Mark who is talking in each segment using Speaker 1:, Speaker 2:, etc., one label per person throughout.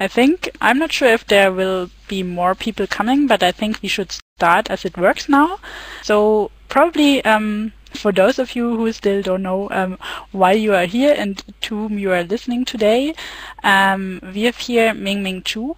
Speaker 1: I think, I'm not sure if there will be more people coming, but I think we should start as it works now. So probably for those of you who still don't know why you are here and to whom you are listening today, we have here Mingming Chu.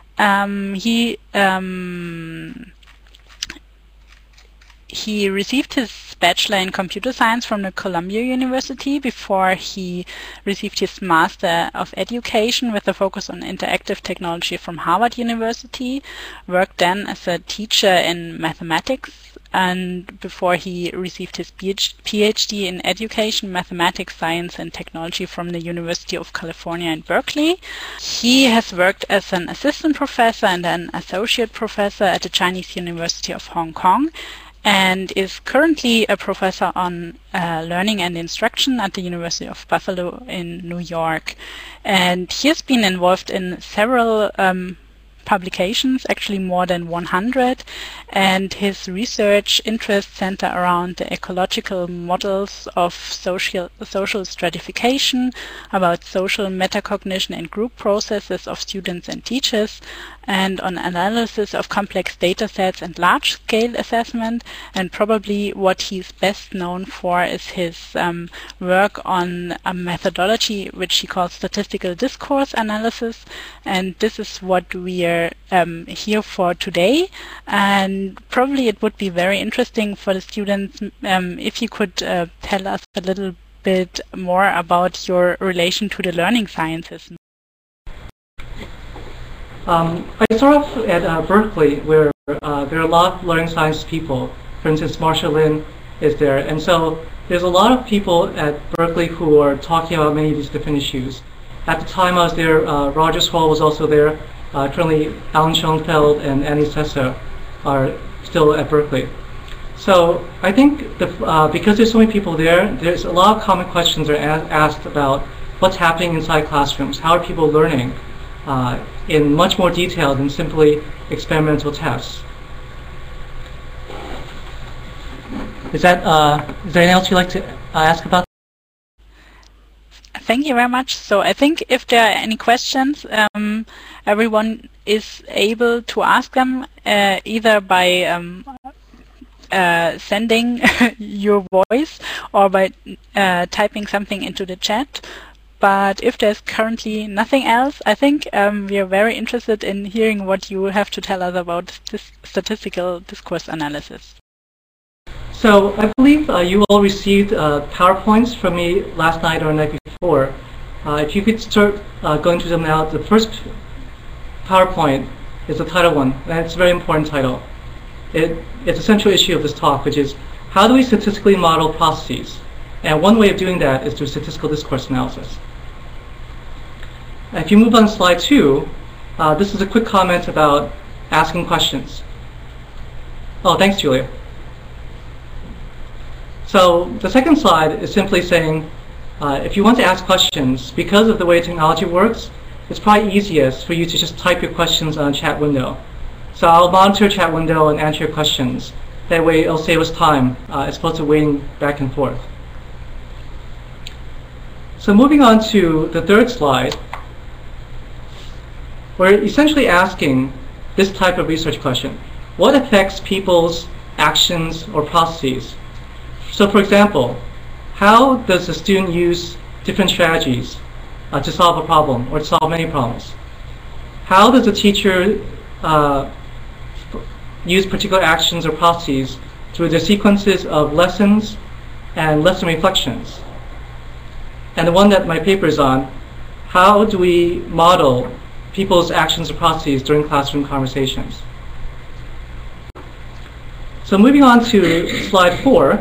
Speaker 1: He received his bachelor in computer science from the Columbia University before he received his master of education with a focus on interactive technology from Harvard University, worked then as a teacher in mathematics, and before he received his PhD in education, mathematics, science and technology from the University of California in Berkeley. He has worked as an assistant professor and an associate professor at the Chinese University of Hong Kong, and is currently a professor on learning and instruction at the University of Buffalo in New York. And he has been involved in several publications, actually more than 100, and his research interests center around the ecological models of social stratification, about social metacognition and group processes of students and teachers, and on analysis of complex data sets and large-scale assessment. And probably what he's best known for is his work on a methodology which he calls statistical discourse analysis, and this is what we are here for today. And probably it would be very interesting for the students if you could tell us a little bit more about your relation to the learning sciences.
Speaker 2: I start off at Berkeley, where there are a lot of learning science people. For instance, Marcia Lin is there. And so there's a lot of people at Berkeley who are talking about many of these different issues. At the time I was there, Roger Swall was also there. Currently, Alan Schoenfeld and Annie Sessa are still at Berkeley. So I think because there's so many people there, there's a lot of common questions are asked about what's happening inside classrooms. How are people learning? In much more detail than simply experimental tests. Is there anything else you'd like to ask about?
Speaker 1: Thank you very much. So I think if there are any questions, everyone is able to ask them either by sending your voice or by typing something into the chat. But if there's currently nothing else, I think we are very interested in hearing what you have to tell us about this statistical discourse analysis.
Speaker 2: So I believe you all received PowerPoints from me last night or the night before. If you could start going through them now, the first PowerPoint is the title one, and it's a very important title. It's a central issue of this talk, which is how do we statistically model processes? And one way of doing that is through statistical discourse analysis. If you move on to slide 2, this is a quick comment about asking questions. Oh, thanks, Julia. So the second slide is simply saying, if you want to ask questions, because of the way technology works, it's probably easiest for you to just type your questions on a chat window. So I'll monitor a chat window and answer your questions. That way it'll save us time as opposed to waiting back and forth. So moving on to the third slide, we're essentially asking this type of research question. What affects people's actions or processes? So for example, how does a student use different strategies to solve a problem or to solve many problems? How does a teacher use particular actions or processes through the sequences of lessons and lesson reflections? And the one that my paper is on, how do we model people's actions or processes during classroom conversations? So moving on to slide 4,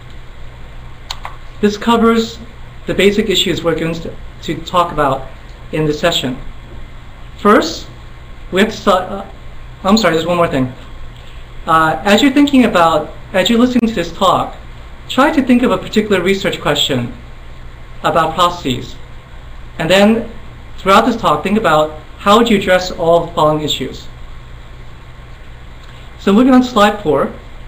Speaker 2: this covers the basic issues we're going to talk about in this session. First, we have to start, I'm sorry, there's one more thing. As you're listening to this talk, try to think of a particular research question about processes. And then throughout this talk, think about how would you address all the following issues. So moving on to slide 4,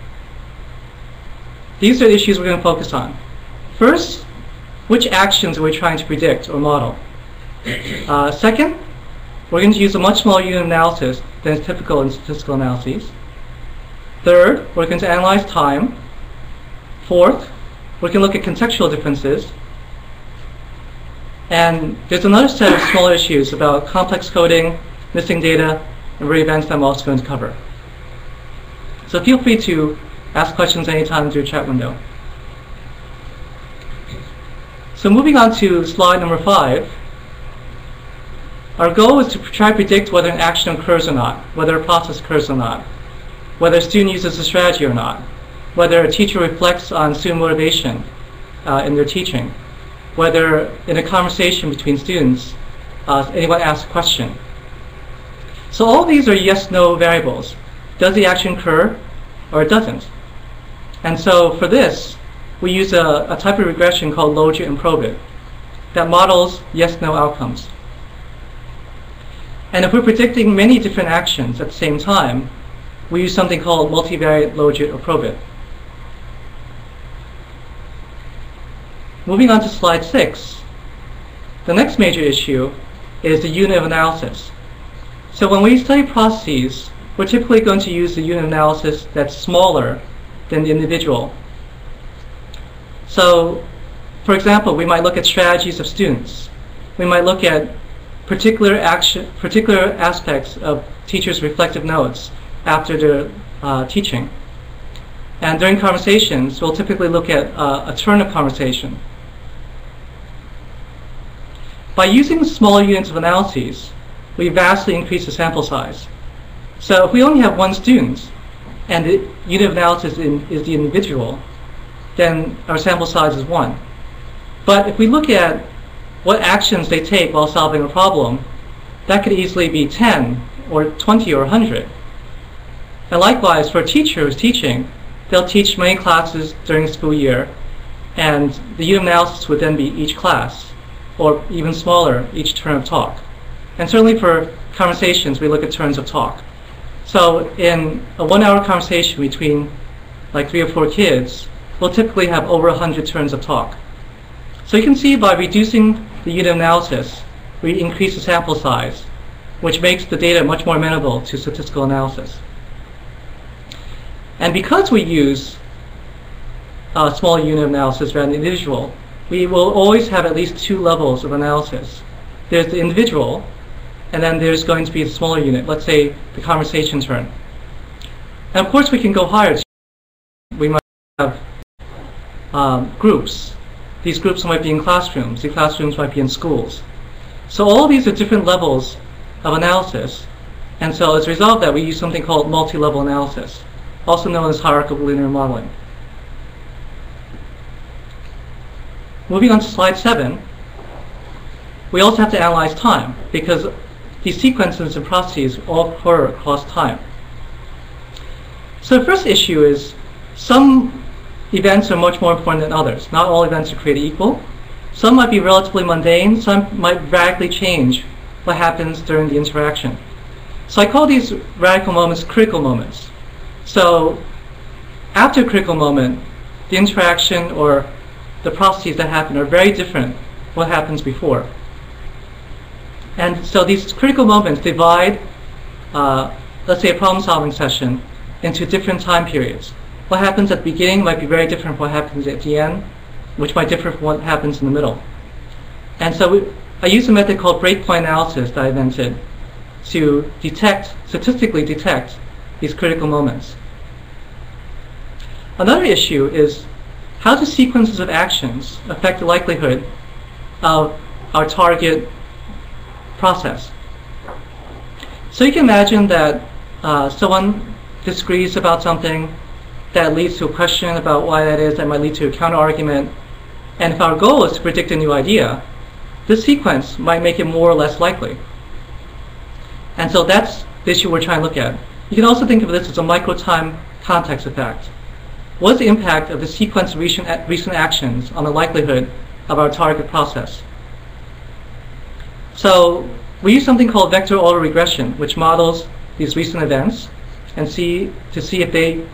Speaker 2: these are the issues we're going to focus on. First, which actions are we trying to predict or model? Second, we're going to use a much smaller unit of analysis than is typical in statistical analyses. Third, we're going to analyze time. Fourth, we can look at contextual differences. And there's another set of smaller issues about complex coding, missing data, and rare events that I'm also going to cover. So feel free to ask questions anytime through the chat window. So moving on to slide number 5, our goal is to try to predict whether an action occurs or not, whether a process occurs or not, whether a student uses a strategy or not, whether a teacher reflects on student motivation in their teaching, whether in a conversation between students, anyone asks a question. So all these are yes-no variables. Does the action occur or it doesn't? And so for this, we use a type of regression called logit and probit that models yes-no outcomes. And if we're predicting many different actions at the same time, we use something called multivariate logit or probit. Moving on to slide 6, the next major issue is the unit of analysis. So when we study processes, we're typically going to use the unit of analysis that's smaller than the individual. So, for example, we might look at strategies of students. We might look at particular aspects of teachers' reflective notes after their teaching. And during conversations, we'll typically look at a turn of conversation. By using smaller units of analyses, we vastly increase the sample size. So if we only have one student, and the unit of analysis is the individual, then our sample size is 1. But if we look at what actions they take while solving a problem, that could easily be 10 or 20 or 100. And likewise, for a teacher who's teaching, they'll teach many classes during the school year, and the unit of analysis would then be each class, or even smaller, each turn of talk. And certainly for conversations, we look at turns of talk. So in a 1-hour conversation between like 3 or 4 kids, we'll typically have over 100 turns of talk. So you can see by reducing the unit of analysis, we increase the sample size, which makes the data much more amenable to statistical analysis. And because we use a small unit of analysis rather than individual, we will always have at least 2 levels of analysis. There's the individual, and then there's going to be a smaller unit, let's say the conversation turn. And of course we can go higher. We might have groups. These groups might be in classrooms. The classrooms might be in schools. So all these are different levels of analysis. And so as a result of that, we use something called multi-level analysis, also known as hierarchical linear modeling. Moving on to slide 7, we also have to analyze time, because these sequences and processes all occur across time. So the first issue is some events are much more important than others. Not all events are created equal. Some might be relatively mundane, some might radically change what happens during the interaction. So I call these radical moments critical moments. So after a critical moment, the interaction or the processes that happen are very different what happens before. And so these critical moments divide, let's say a problem-solving session, into different time periods. What happens at the beginning might be very different from what happens at the end, which might differ from what happens in the middle. And so I use a method called breakpoint analysis that I invented to statistically detect these critical moments. Another issue is how do sequences of actions affect the likelihood of our target process? So you can imagine that someone disagrees about something that leads to a question about why that is, that might lead to a counter-argument. And if our goal is to predict a new idea, this sequence might make it more or less likely. And so that's the issue we're trying to look at. You can also think of this as a micro-time context effect. What is the impact of the sequence of recent actions on the likelihood of our target process? So we use something called vector autoregression, which models these recent events and see if they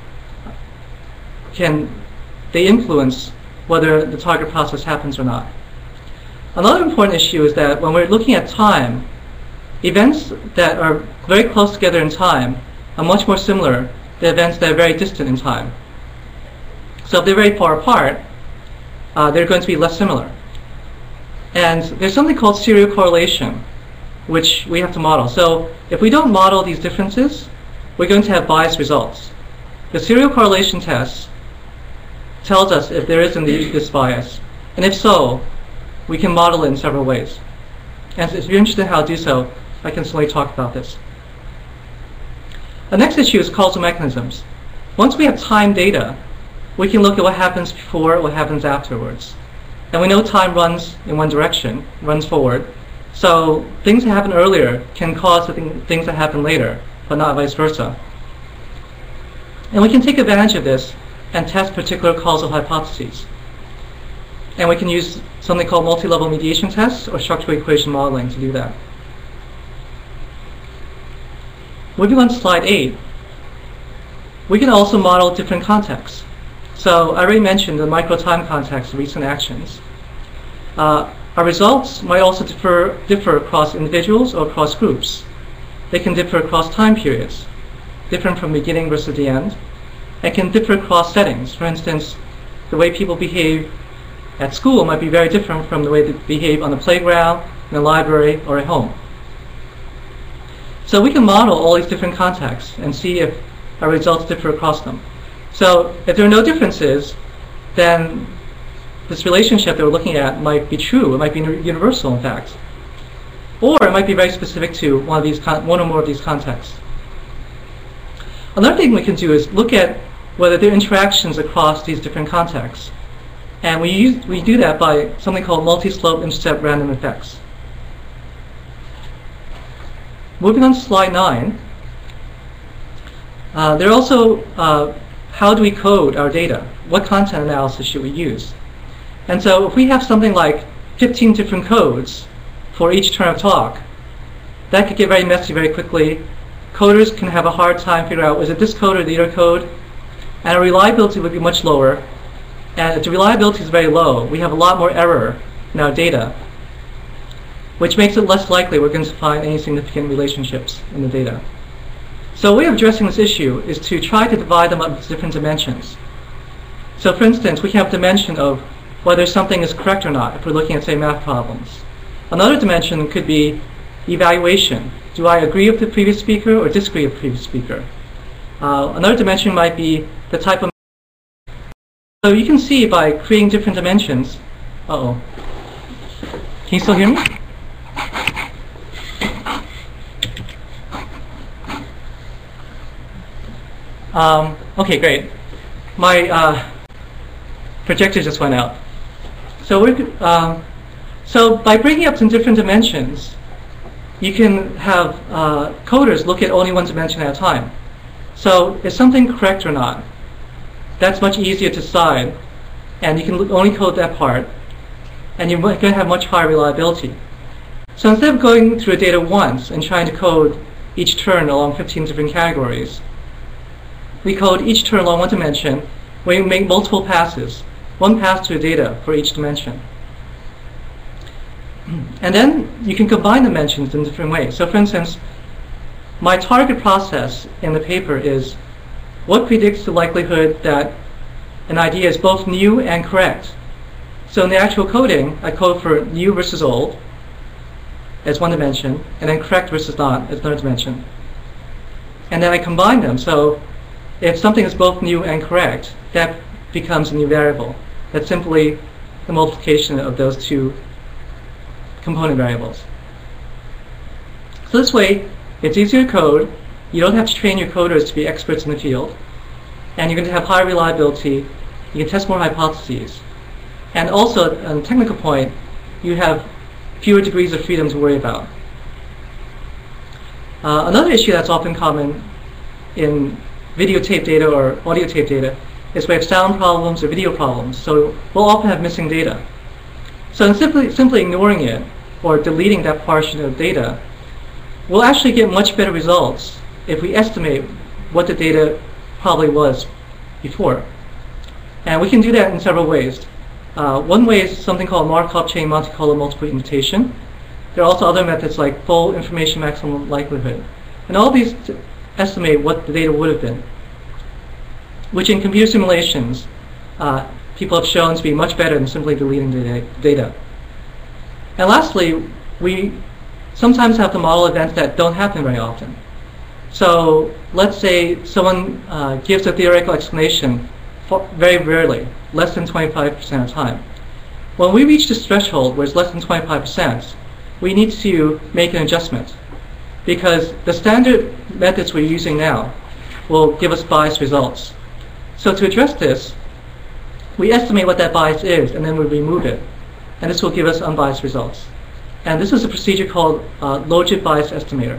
Speaker 2: influence whether the target process happens or not. Another important issue is that when we're looking at time, events that are very close together in time are much more similar than events that are very distant in time. So if they're very far apart, they're going to be less similar. And there's something called serial correlation, which we have to model. So if we don't model these differences, we're going to have biased results. The serial correlation test tells us if there is indeed this bias. And if so, we can model it in several ways. And if you're interested in how to do so, I can certainly talk about this. The next issue is causal mechanisms. Once we have time data, we can look at what happens before, what happens afterwards. And we know time runs in one direction, runs forward. So things that happen earlier can cause things that happen later, but not vice versa. And we can take advantage of this and test particular causal hypotheses. And we can use something called multi-level mediation tests or structural equation modeling to do that. Moving on to slide 8, we can also model different contexts. So I already mentioned the micro-time context of recent actions. Our results might also differ across individuals or across groups. They can differ across time periods, different from beginning versus the end, and can differ across settings. For instance, the way people behave at school might be very different from the way they behave on the playground, in the library, or at home. So we can model all these different contexts and see if our results differ across them. So if there are no differences, then this relationship that we're looking at might be true. It might be universal, in fact. Or it might be very specific to one or more of these contexts. Another thing we can do is look at whether there are interactions across these different contexts. And we do that by something called multi-slope intercept random effects. Moving on to slide 9, there are also how do we code our data? What content analysis should we use? And so if we have something like 15 different codes for each turn of talk, that could get very messy very quickly. Coders can have a hard time figuring out, is it this code or the other code? And our reliability would be much lower. And if the reliability is very low, we have a lot more error in our data, which makes it less likely we're going to find any significant relationships in the data. So a way of addressing this issue is to try to divide them up into different dimensions. So for instance, we have a dimension of whether something is correct or not if we're looking at, say, math problems. Another dimension could be evaluation. Do I agree with the previous speaker or disagree with the previous speaker? Another dimension might be the type of... So you can see by creating different dimensions... Can you still hear me? Okay, great. My projector just went out. So by breaking up some different dimensions, you can have coders look at only one dimension at a time. So is something correct or not? That's much easier to decide, and you can only code that part, and you're going to have much higher reliability. So instead of going through data once and trying to code each turn along 15 different categories, we code each turn along one dimension. We make multiple passes, one pass to the data for each dimension. And then you can combine dimensions in different ways. So for instance, my target process in the paper is what predicts the likelihood that an idea is both new and correct. So in the actual coding, I code for new versus old as one dimension, and then correct versus not as another dimension. And then I combine them. So if something is both new and correct, that becomes a new variable. That's simply the multiplication of those two component variables. So this way, it's easier to code. You don't have to train your coders to be experts in the field. And you're going to have higher reliability. You can test more hypotheses. And also, on a technical point, you have fewer degrees of freedom to worry about. Another issue that's often common in videotape data or audio tape data is we have sound problems or video problems. So we'll often have missing data. So in simply ignoring it or deleting that portion of data, we'll actually get much better results if we estimate what the data probably was before. And we can do that in several ways. One way is something called Markov chain Monte Carlo multiple imputation. There are also other methods like full information maximum likelihood. And all these estimate what the data would have been, which in computer simulations, people have shown to be much better than simply deleting the data. And lastly, we sometimes have to model events that don't happen very often. So let's say someone gives a theoretical explanation very rarely, less than 25% of the time. When we reach this threshold where it's less than 25%, we need to make an adjustment, because the standard methods we're using now will give us biased results. So to address this, we estimate what that bias is, and then we remove it. And this will give us unbiased results. And this is a procedure called logit bias estimator.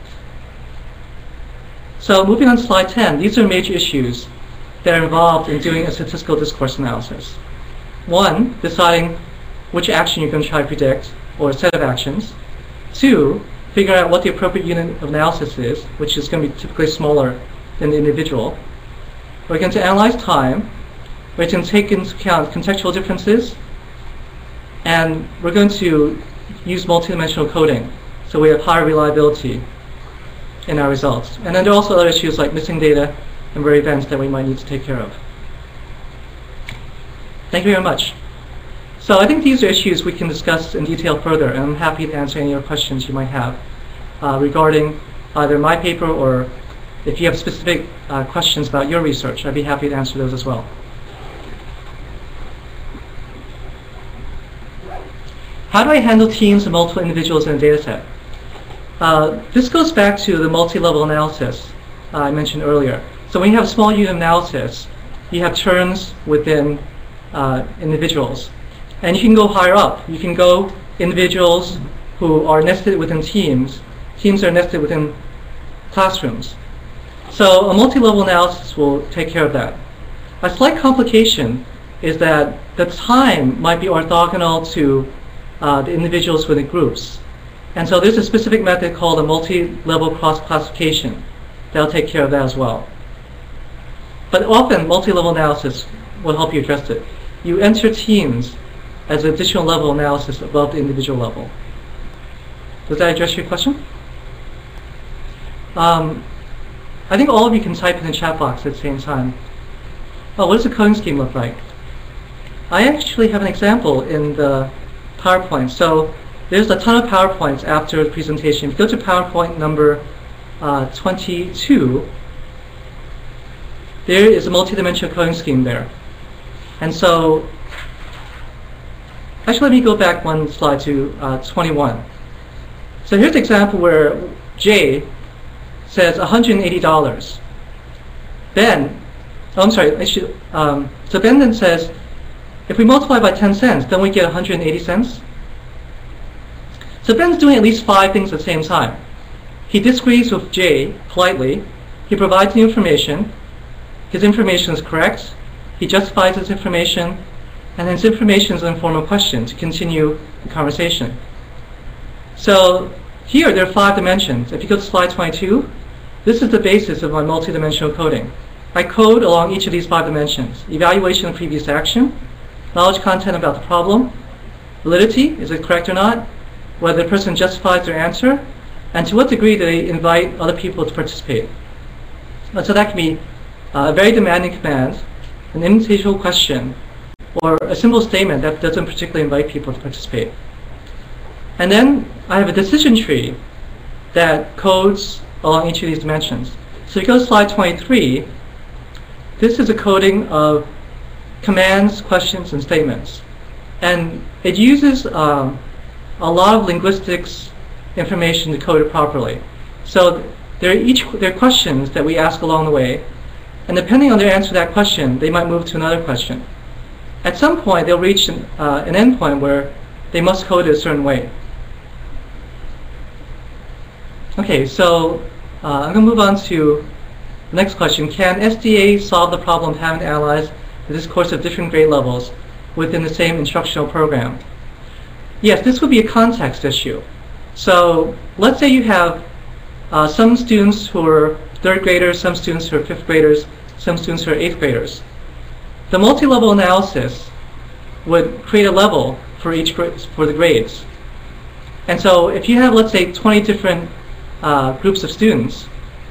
Speaker 2: So moving on to slide 10, these are major issues that are involved in doing a statistical discourse analysis. One, deciding which action you're going to try to predict, or a set of actions. Two, figuring out what the appropriate unit of analysis is, which is going to be typically smaller than the individual. We're going to analyze time. We're going to take into account contextual differences. And we're going to use multidimensional coding, so we have higher reliability in our results. And then there are also other issues like missing data and rare events that we might need to take care of. Thank you very much. So I think these are issues we can discuss in detail further, and I'm happy to answer any other questions you might have regarding either my paper, or if you have specific questions about your research, I'd be happy to answer those as well. How do I handle teams of multiple individuals in a data set? This goes back to the multi-level analysis I mentioned earlier. So when you have a small unit analysis, you have terms within individuals. And you can go higher up. You can go individuals who are nested within teams. Teams are nested within classrooms. So a multi-level analysis will take care of that. A slight complication is that the time might be orthogonal to the individuals within groups. And so there's a specific method called a multi-level cross-classification that'll take care of that as well. But often multi-level analysis will help you address it. You enter teams as an additional level analysis above the individual level. Does that address your question? I think all of you can type in the chat box at the same time. Oh, what does the coding scheme look like? I actually have an example in the PowerPoint. So there's a ton of PowerPoints after the presentation. If you go to PowerPoint number 22, there is a multi-dimensional coding scheme there. And so, actually let me go back one slide to 21. So here's an example where J says $180. Ben, oh, I'm sorry, so Ben then says, if we multiply by 10 cents, then we get 180 cents. So Ben's doing at least 5 things at the same time. He disagrees with J politely. He provides the information. His information is correct. He justifies his information. And his information is in the form of a question to continue the conversation. So here there are 5 dimensions. If you go to slide 22, this is the basis of my multidimensional coding. I code along each of these 5 dimensions. Evaluation of previous action, knowledge content about the problem, validity, is it correct or not, whether the person justifies their answer, and to what degree do they invite other people to participate. So that can be a very demanding command, an invitational question, or a simple statement that doesn't particularly invite people to participate. And then I have a decision tree that codes along each of these dimensions. So if you go to slide 23, this is a coding of commands, questions, and statements. And it uses a lot of linguistics information to code it properly. So there are questions that we ask along the way, and depending on their answer to that question, they might move to another question. At some point, they'll reach an endpoint where they must code it a certain way. Okay, so I'm going to move on to the next question. Can SDA solve the problem of having to analyze the discourse of different grade levels within the same instructional program? Yes, this would be a context issue. So let's say you have some students who are 3rd graders, some students who are 5th graders, some students who are 8th graders. The multi-level analysis would create a level for each for the grades. And so if you have, let's say, 20 different groups of students,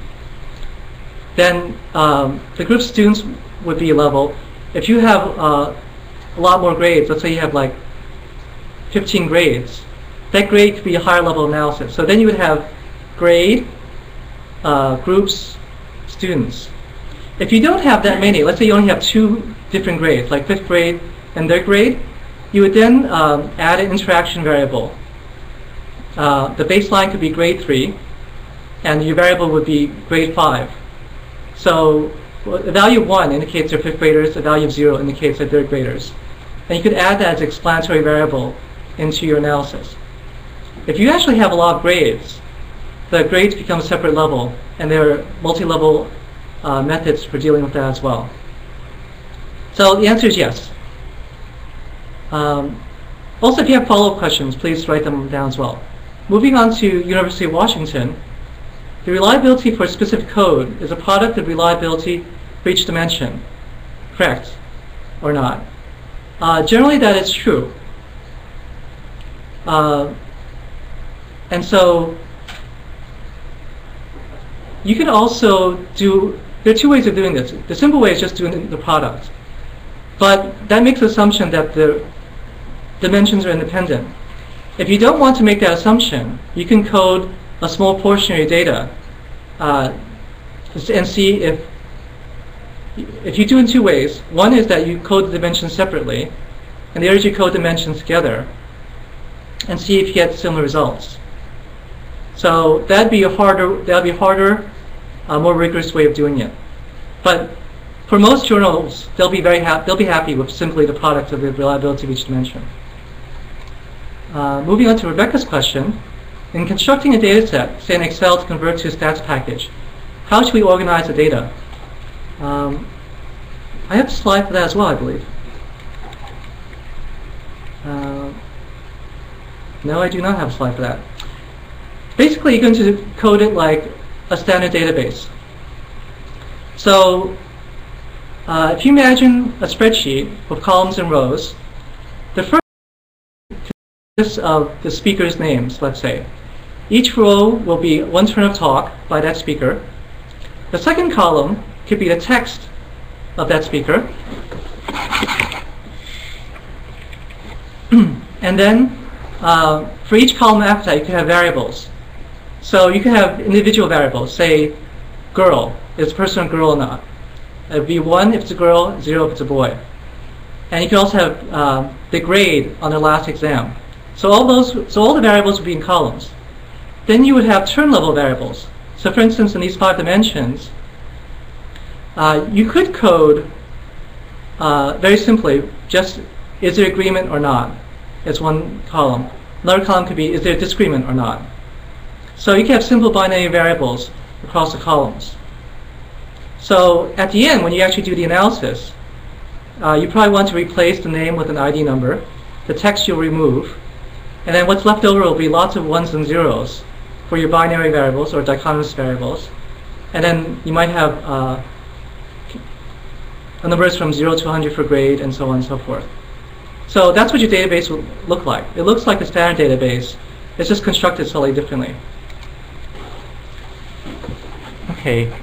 Speaker 2: then the group of students would be a level. If you have a lot more grades, let's say you have like 15 grades, that grade could be a higher level analysis. So then you would have grade, groups, students. If you don't have that many, let's say you only have 2 different grades, like 5th grade and 3rd grade, you would then add an interaction variable. The baseline could be grade 3, and your variable would be grade 5. So a value of 1 indicates they're 5th graders, a value of 0 indicates they're 3rd graders. And you could add that as an explanatory variable into your analysis. If you actually have a lot of grades, the grades become a separate level, and there are multi-level methods for dealing with that as well. So the answer is yes. Also, if you have follow-up questions, please write them down as well. Moving on to University of Washington, the reliability for a specific code is a product of reliability for each dimension. Correct or not? Generally, that is true. And so you can also do, there are 2 ways of doing this. The simple way is just doing the product. But that makes the assumption that the dimensions are independent. If you don't want to make that assumption, you can code a small portion of your data and see if you do in 2 ways. One is that you code the dimensions separately, and the other is you code dimensions together and see if you get similar results. So that'd be a harder, more rigorous way of doing it. But for most journals, they'll be happy with simply the product of the reliability of each dimension. Moving on to Rebecca's question, in constructing a data set, say in Excel to convert to a stats package, how should we organize the data? I have a slide for that as well, I believe. No, I do not have a slide for that. Basically, you're going to code it like a standard database. So if you imagine a spreadsheet with columns and rows, the first consists of the speaker's names, let's say. Each row will be 1 turn of talk by that speaker. The second column could be the text of that speaker. And then for each column after that, you can have variables. So you can have individual variables, say girl. Is the person a girl or not? It would be 1 if it's a girl, 0 if it's a boy. And you can also have the grade on their last exam. So all the variables would be in columns. Then you would have turn level variables. So for instance, in these 5 dimensions, you could code very simply just is there agreement or not? It's 1 column. Another column could be is there disagreement or not? So you can have simple binary variables across the columns. So at the end, when you actually do the analysis, you probably want to replace the name with an ID number. The text you'll remove. And then what's left over will be lots of 1s and 0s for your binary variables or dichotomous variables. And then you might have numbers from 0 to 100 for grade and so on and so forth. So that's what your database will look like. It looks like a standard database. It's just constructed slightly differently. Okay.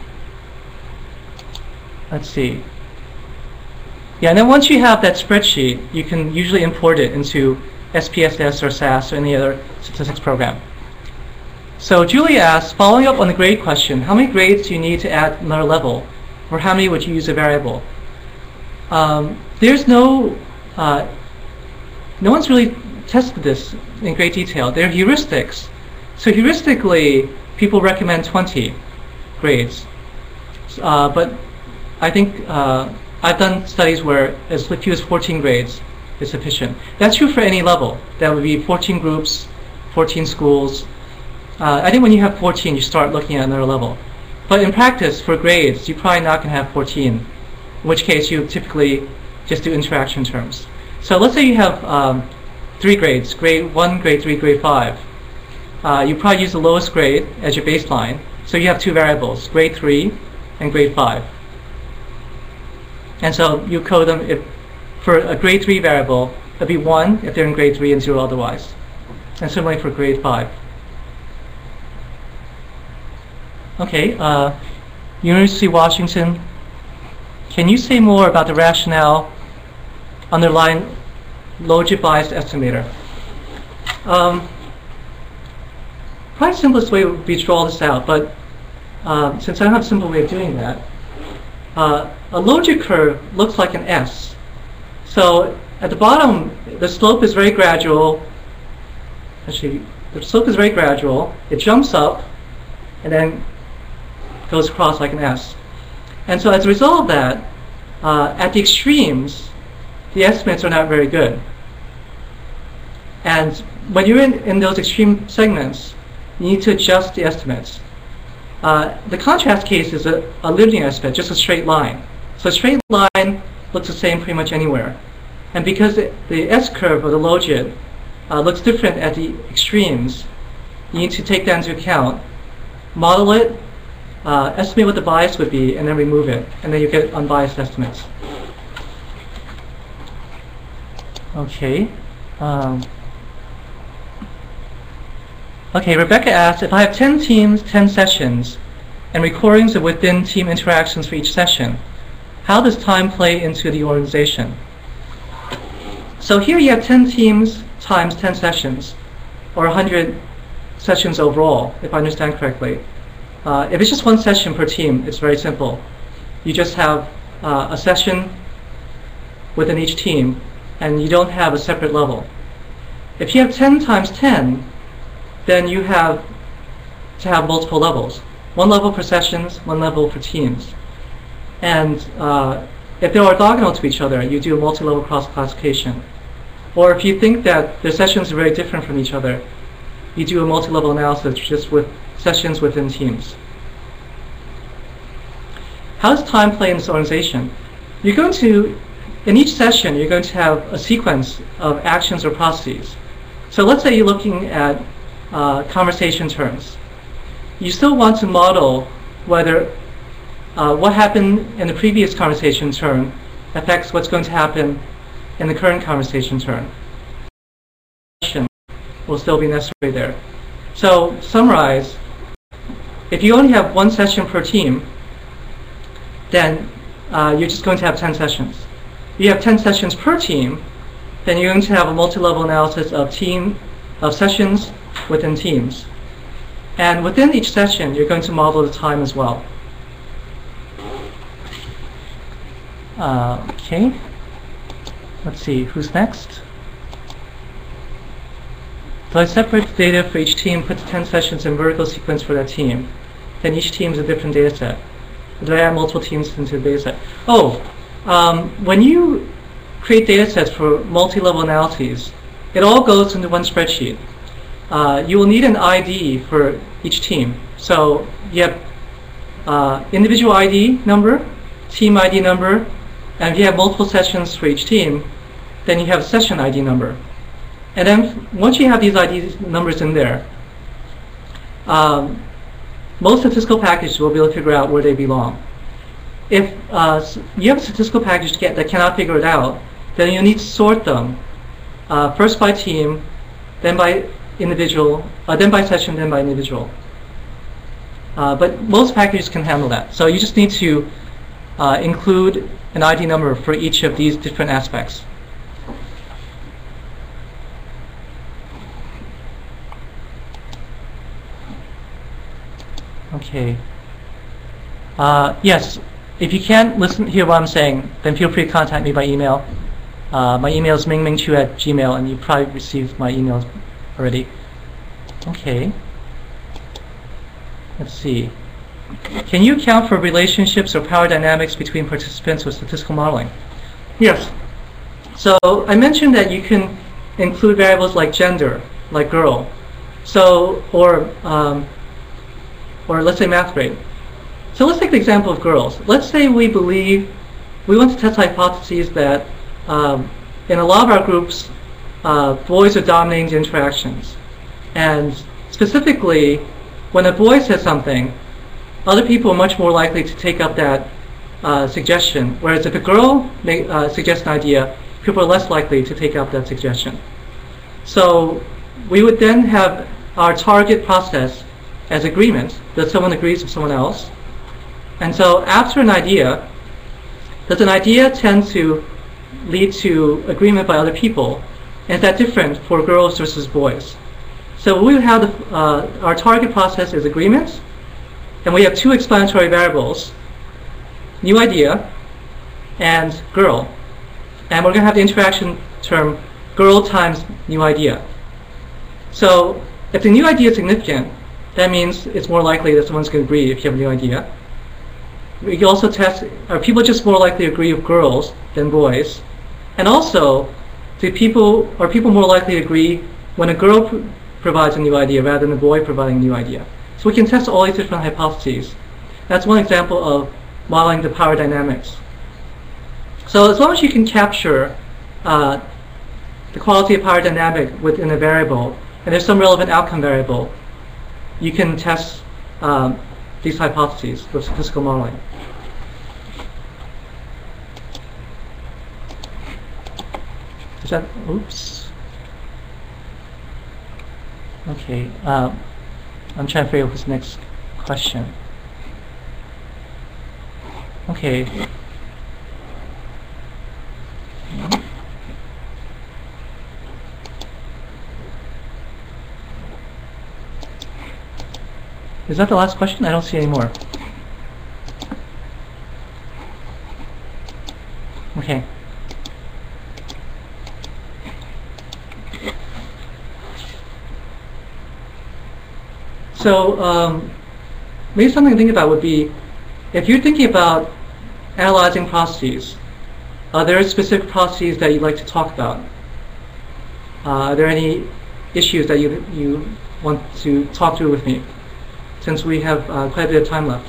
Speaker 2: Let's see. Yeah, and then once you have that spreadsheet, you can usually import it into SPSS or SAS or any other statistics program. So Julie asks, following up on the grade question, how many grades do you need to add another level? Or how many would you use a variable? There's no one's really tested this in great detail. They're heuristics. So heuristically, people recommend 20 grades. But I think I've done studies where as few as 14 grades is sufficient. That's true for any level. That would be 14 groups, 14 schools. I think when you have 14, you start looking at another level. But in practice, for grades, you're probably not going to have 14, in which case you typically just do interaction terms. So let's say you have 3 grades, grade 1, grade 3, grade 5. You probably use the lowest grade as your baseline. So you have 2 variables, grade 3 and grade 5. And so you code them, for a grade 3 variable, it'll be 1 if they're in grade 3 and 0 otherwise. and similarly for grade 5. Okay, University of Washington, can you say more about the rationale underlying logit-biased estimator? Probably the simplest way would be to draw this out, but since I don't have a simple way of doing that, a logit curve looks like an S. So at the bottom, the slope is very gradual. Actually, the slope is very gradual. It jumps up and then goes across like an S. And so as a result of that, at the extremes, the estimates are not very good. And when you're in those extreme segments, you need to adjust the estimates. The contrast case is a linear estimate, just a straight line. So a straight line looks the same pretty much anywhere. And because the S-curve of the logit looks different at the extremes, you need to take that into account, model it, estimate what the bias would be, and then remove it. And then you get unbiased estimates. Okay. Okay, Rebecca asked, if I have 10 teams, 10 sessions, and recordings of within-team interactions for each session, how does time play into the organization? So here you have 10 teams times 10 sessions, or 100 sessions overall, if I understand correctly. If it's just one session per team, it's very simple. You just have a session within each team, and you don't have a separate level. If you have 10 times 10, then you have to have multiple levels. One level for sessions, one level for teams. And if they're orthogonal to each other, you do a multi-level cross-classification. Or if you think that their sessions are very different from each other, you do a multi-level analysis just with sessions within teams. How does time play in this organization? You're going to, in each session, you're going to have a sequence of actions or processes. So let's say you're looking at conversation terms. You still want to model whether what happened in the previous conversation turn affects what's going to happen in the current conversation turn. Will still be necessary there. So summarize, if you only have one session per team, then you're just going to have 10 sessions. If you have 10 sessions per team, then you're going to have a multi-level analysis of sessions within teams. And within each session, you're going to model the time as well. Okay. Let's see, who's next? So I separate the data for each team, put the 10 sessions in vertical sequence for that team. Then each team is a different data set. Do I add multiple teams into the data set? Oh, when you create data sets for multi-level analyses, it all goes into one spreadsheet. You will need an ID for each team. So you have individual ID number, team ID number, and if you have multiple sessions for each team, then you have a session ID number. And then once you have these ID numbers in there, most statistical packages will be able to figure out where they belong. If you have a statistical package that cannot figure it out, then you need to sort them first by team, then by individual, then by session, then by individual. But most packages can handle that. So you just need to include an ID number for each of these different aspects. Okay. Yes, if you can't hear what I'm saying, then feel free to contact me by email. My email is mingmingchu@gmail, and you probably received my emails already. Okay. Let's see. Can you account for relationships or power dynamics between participants with statistical modeling? Yes. So I mentioned that you can include variables like gender, like girl. So, or let's say math grade. So let's take the example of girls. Let's say we want to test hypotheses that in a lot of our groups, boys are dominating the interactions. And specifically, when a boy says something, other people are much more likely to take up that suggestion. Whereas if a girl suggests an idea, people are less likely to take up that suggestion. So we would then have our target process as agreement, that someone agrees with someone else. And so after an idea, does an idea tend to lead to agreement by other people? And is that different for girls versus boys? So we would have our target process is agreement, and we have two explanatory variables, new idea and girl. And we're going to have the interaction term girl times new idea. So if the new idea is significant, that means it's more likely that someone's going to agree if you have a new idea. We can also test, are people just more likely to agree with girls than boys? And also, are people more likely to agree when a girl provides a new idea rather than a boy providing a new idea? So we can test all these different hypotheses. That's one example of modeling the power dynamics. So as long as you can capture the quality of power dynamic within a variable, and there's some relevant outcome variable, you can test these hypotheses with statistical modeling. Is that, oops. Okay, I'm trying to figure out what's the next question. Okay. Is that the last question? I don't see any more. Okay. So maybe something to think about would be, if you're thinking about analyzing processes, are there specific processes that you'd like to talk about? Are there any issues that you want to talk through with me, since we have quite a bit of time left?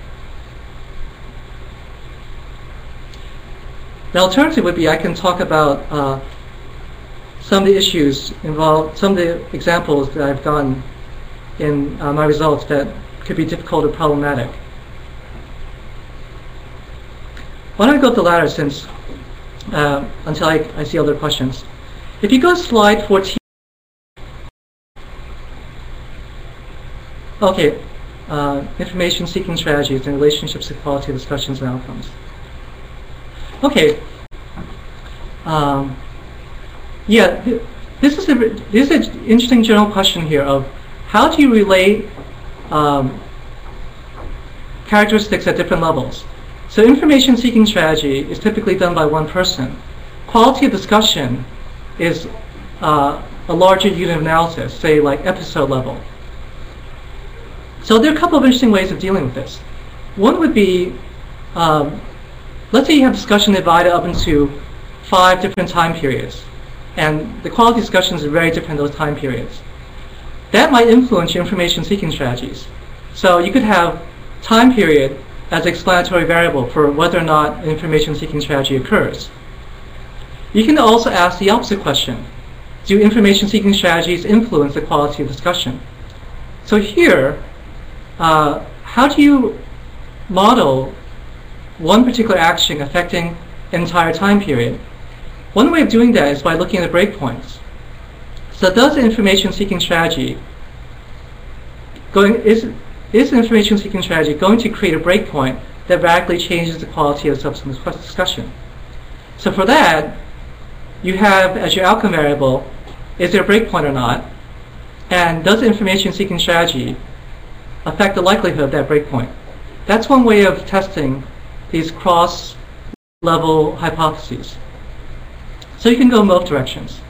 Speaker 2: The alternative would be I can talk about some of the issues involved, some of the examples that I've done in my results that could be difficult or problematic. Why don't I go up the ladder since until I see other questions. If you go to slide 14. Okay, information seeking strategies and relationships, equality, discussions, and outcomes. Okay. Yeah, this is an interesting general question here of how do you relate characteristics at different levels. So information seeking strategy is typically done by one person. Quality of discussion is a larger unit of analysis, say like episode level. So there are a couple of interesting ways of dealing with this. One would be, let's say you have discussion divided up into 5 different time periods, and the quality of discussions are very different in those time periods. That might influence your information seeking strategies. So you could have time period as an explanatory variable for whether or not an information seeking strategy occurs. You can also ask the opposite question. Do information seeking strategies influence the quality of discussion? So here, how do you model one particular action affecting an entire time period? One way of doing that is by looking at the breakpoints. So does the information seeking strategy is the information seeking strategy going to create a breakpoint that radically changes the quality of the subsequent discussion? So for that, you have as your outcome variable, is there a breakpoint or not? And does the information seeking strategy affect the likelihood of that breakpoint? That's one way of testing these cross-level hypotheses. So you can go in both directions.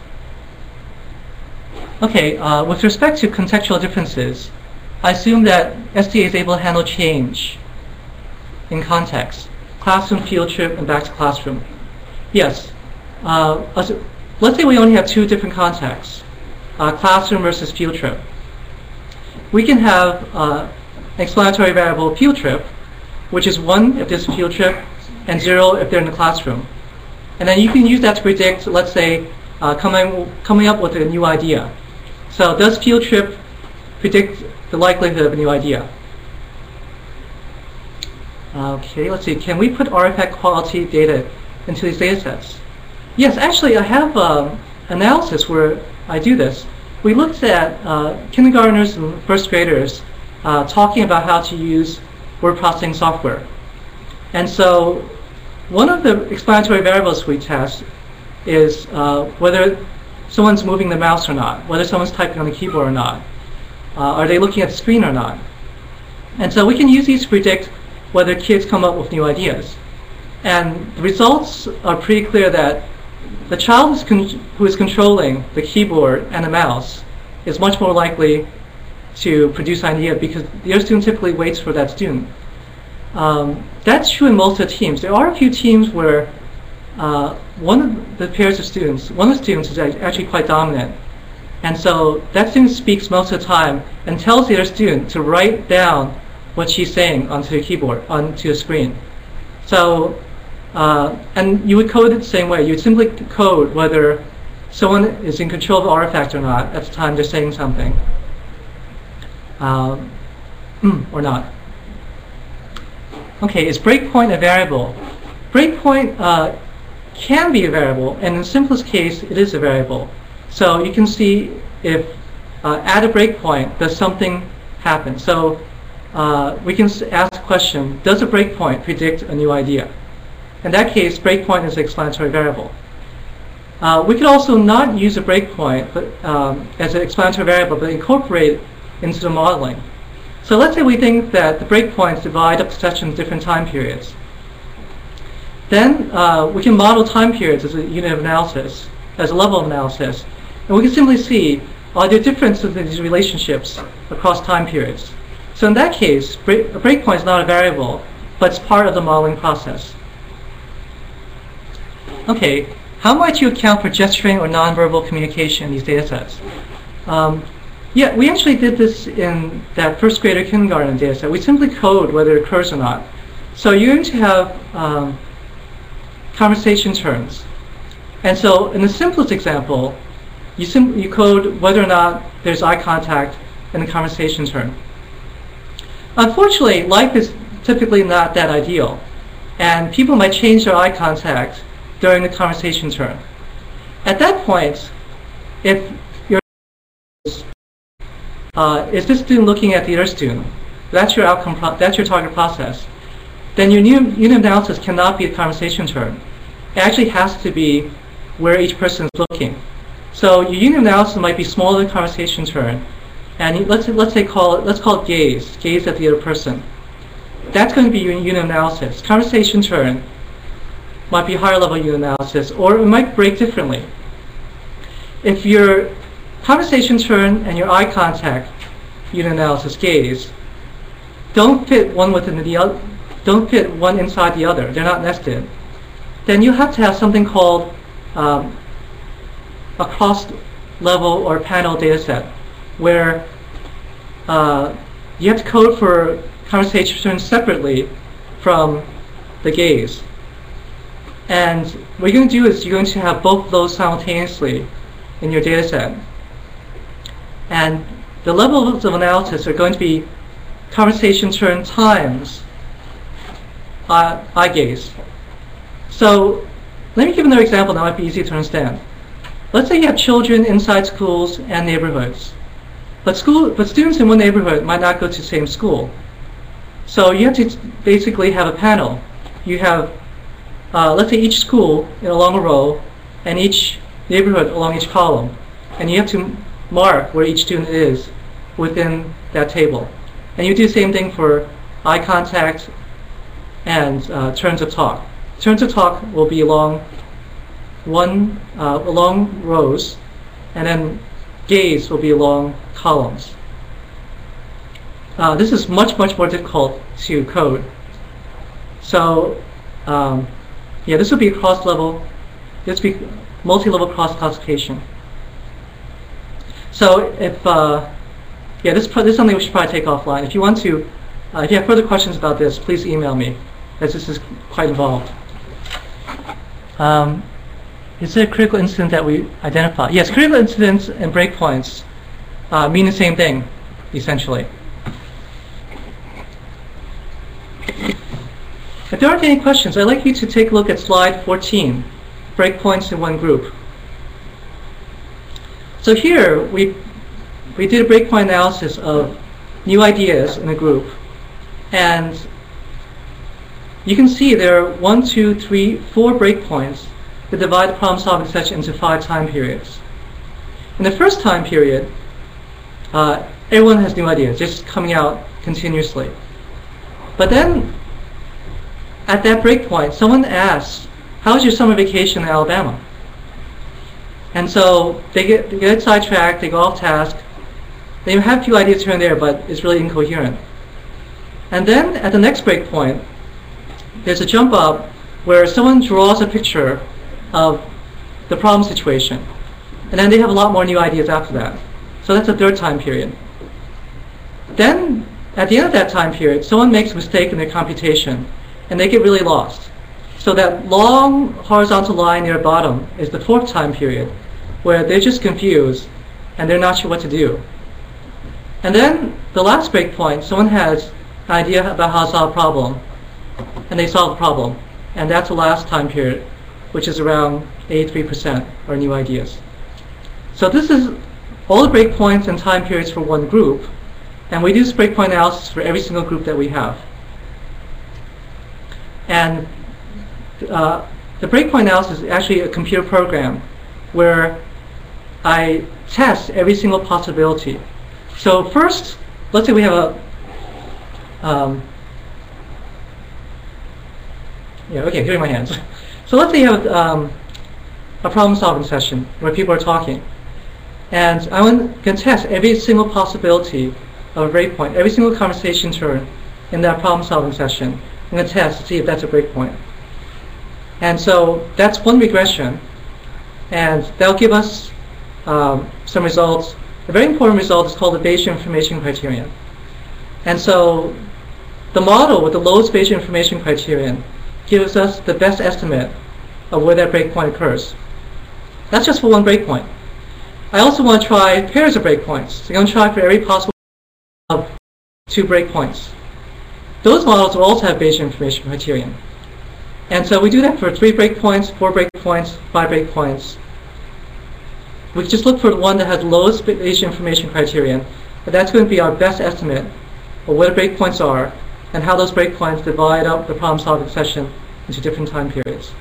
Speaker 2: Okay, with respect to contextual differences, I assume that SDA is able to handle change in context. Classroom, field trip, and back to classroom. Yes. Let's say we only have 2 different contexts, classroom versus field trip. We can have an explanatory variable field trip, which is 1 if there's a field trip, and 0 if they're in the classroom. And then you can use that to predict, let's say, coming up with a new idea. So does field trip predict the likelihood of a new idea? Okay, let's see. Can we put artifact quality data into these data sets? Yes, actually I have analysis where I do this. we looked at kindergartners and first graders talking about how to use word processing software. And so one of the explanatory variables we test is whether someone's moving the mouse or not, whether someone's typing on the keyboard or not. Are they looking at the screen or not? And so we can use these to predict whether kids come up with new ideas. And the results are pretty clear that the child who is controlling the keyboard and the mouse is much more likely to produce an idea because the other student typically waits for that student. That's true in most of the teams. There are a few teams where one of the pairs of students, one of the students is actually quite dominant. And so that student speaks most of the time and tells the other student to write down what she's saying onto the keyboard, onto the screen. So, and you would code it the same way. You would simply code whether someone is in control of the artifact or not at the time they're saying something, or not. Okay, is breakpoint a variable? Breakpoint can be a variable, and in the simplest case, it is a variable. So you can see if at a breakpoint, does something happen? So we can ask the question, does a breakpoint predict a new idea? In that case, breakpoint is an explanatory variable. We could also not use a breakpoint but, as an explanatory variable, but incorporate it into the modeling. So let's say we think that the breakpoints divide up the session in different time periods. Then we can model time periods as a unit of analysis, as a level of analysis. And we can simply see, are there differences in these relationships across time periods? So in that case, a breakpoint is not a variable, but it's part of the modeling process. Okay, how might you account for gesturing or nonverbal communication in these data sets? Yeah, we actually did this in that first grader kindergarten data set. We simply code whether it occurs or not. So you're going to have conversation turns. And so in the simplest example, you code whether or not there's eye contact in the conversation turn. Unfortunately, life is typically not that ideal. And people might change their eye contact during the conversation turn. At that point, if you're is this student looking at the other student? That's your outcome. That's your target process. Then your unit analysis cannot be a conversation turn. It actually has to be where each person is looking. So your unit analysis might be smaller than conversation turn, and let's call it gaze at the other person. That's going to be your unit analysis. Conversation turn might be higher level unit analysis, or it might break differently. If your conversation turn and your eye contact unit analysis gaze don't fit one within the other, don't fit one inside the other, they're not nested, then you have to have something called a cross-level or panel data set, where you have to code for conversation turns separately from the gaze. And what you're going to do is you're going to have both of those simultaneously in your data set. And the levels of analysis are going to be conversation turn times eye gaze. So let me give another example that might be easy to understand. Let's say you have children inside schools and neighborhoods. But students in one neighborhood might not go to the same school. So you have to basically have a panel. You have, let's say, each school along a row and each neighborhood along each column. And you have to mark where each student is within that table. And you do the same thing for eye contact and turns of talk. Turns of talk will be along along rows, and then gaze will be along columns. This is much more difficult to code. So yeah, this would be a cross-level. This would be multi-level cross-classification. So if yeah, this is something we should probably take offline. If you want to, if you have further questions about this, please email me, as this is quite involved. Is there a critical incident that we identify? Yes, critical incidents and breakpoints mean the same thing, essentially. If there aren't any questions, I'd like you to take a look at slide 14, breakpoints in one group. So here, we we did a breakpoint analysis of new ideas in a group, and you can see there are 1, 2, 3, 4 breakpoints that divide the problem-solving session into 5 time periods. In the first time period, everyone has new ideas, just coming out continuously. But then, at that breakpoint, someone asks, "How was your summer vacation in Alabama?" And so they get sidetracked, they go off task. They have a few ideas here and there, but it's really incoherent. And then at the next breakpoint, there's a jump up where someone draws a picture of the problem situation. And then they have a lot more new ideas after that. So that's the third time period. Then, at the end of that time period, someone makes a mistake in their computation, and they get really lost. So that long horizontal line near the bottom is the fourth time period, where they're just confused, and they're not sure what to do. And then, the last breakpoint, someone has an idea about how to solve a problem, and they solve the problem. And that's the last time period, which is around 83% are new ideas. So this is all the breakpoints and time periods for one group, and we do this breakpoint analysis for every single group that we have. And the breakpoint analysis is actually a computer program where I test every single possibility. So first, let's say we have a here are my hands. So let's say you have a problem-solving session where people are talking, and I'm going to test every single possibility of a breakpoint, every single conversation turn in that problem-solving session. I'm going to test to see if that's a breakpoint. And so that's one regression, and that'll give us some results. A very important result is called the Bayesian information criterion. And so the model with the lowest Bayesian information criterion gives us the best estimate of where that breakpoint occurs. That's just for one breakpoint. I also want to try pairs of breakpoints. So I'm going to try for every possible of 2 breakpoints. Those models will also have Bayesian information criterion. And so we do that for 3 breakpoints, 4 breakpoints, 5 breakpoints. We just look for the one that has lowest Bayesian information criterion, but that's going to be our best estimate of where the breakpoints are and how those breakpoints divide up the problem-solving session into different time periods.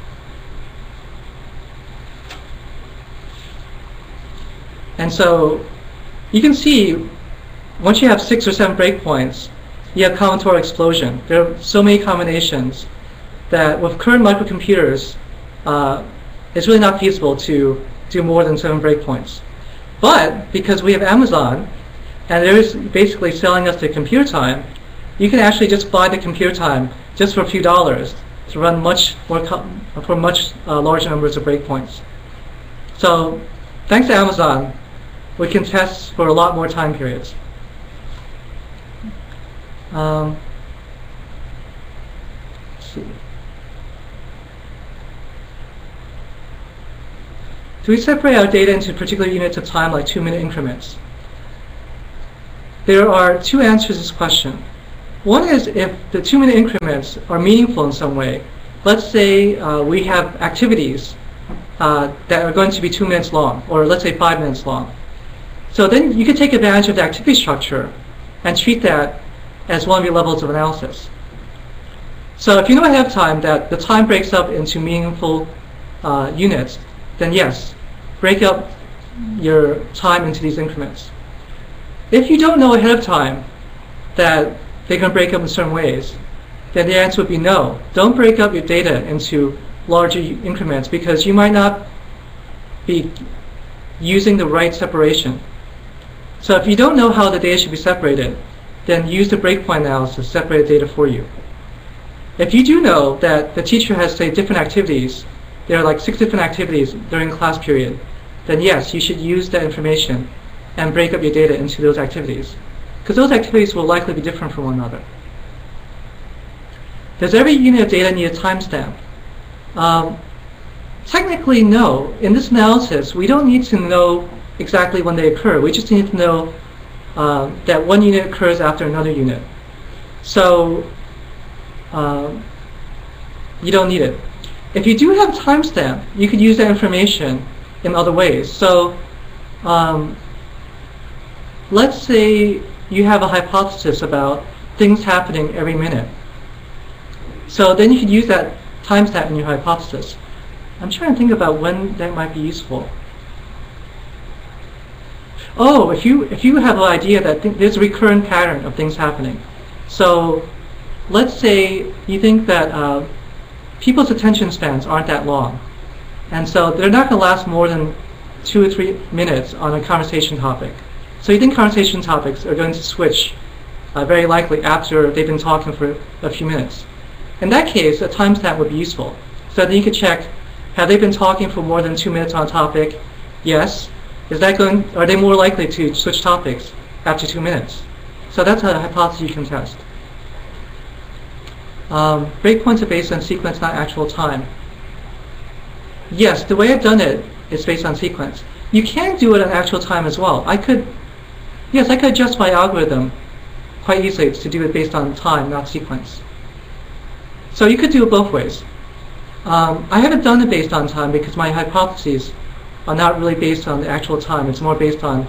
Speaker 2: And so you can see once you have 6 or 7 breakpoints, you have combinatorial explosion. There are so many combinations that with current microcomputers, it's really not feasible to do more than 7 breakpoints. But because we have Amazon, and they're basically selling us the computer time, you can actually just buy the computer time just for a few dollars to run much more for much larger numbers of breakpoints. So thanks to Amazon, we can test for a lot more time periods. Let's see. Do we separate our data into particular units of time, like 2-minute increments? There are 2 answers to this question. One is if the 2-minute increments are meaningful in some way. Let's say we have activities that are going to be 2 minutes long, or let's say 5 minutes long. So then you can take advantage of the activity structure and treat that as one of your levels of analysis. So if you know ahead of time that the time breaks up into meaningful units, then yes, break up your time into these increments. If you don't know ahead of time that they're going to break up in certain ways, then the answer would be no. Don't break up your data into larger increments because you might not be using the right separation. So if you don't know how the data should be separated, then use the breakpoint analysis to separate the data for you. If you do know that the teacher has, say, different activities, there are like 6 different activities during a class period, then yes, you should use that information and break up your data into those activities, because those activities will likely be different from one another. Does every unit of data need a timestamp? Technically, no. In this analysis, we don't need to know exactly when they occur. We just need to know that one unit occurs after another unit. So you don't need it. If you do have a timestamp, you could use that information in other ways. So let's say you have a hypothesis about things happening every minute. So then you could use that timestamp in your hypothesis. I'm trying to think about when that might be useful. Oh, if you have an idea that there's a recurrent pattern of things happening. So let's say you think that people's attention spans aren't that long. And so they're not going to last more than 2 or 3 minutes on a conversation topic. So you think conversation topics are going to switch very likely after they've been talking for a few minutes. In that case, a timestamp would be useful. So then you could check, have they been talking for more than 2 minutes on a topic? Yes. Are they more likely to switch topics after 2 minutes? So that's a hypothesis you can test. Breakpoints are based on sequence, not actual time. Yes, the way I've done it is based on sequence. You can do it on actual time as well. I could adjust my algorithm quite easily to do it based on time, not sequence. So you could do it both ways. I haven't done it based on time because my hypotheses are not really based on the actual time. It's more based on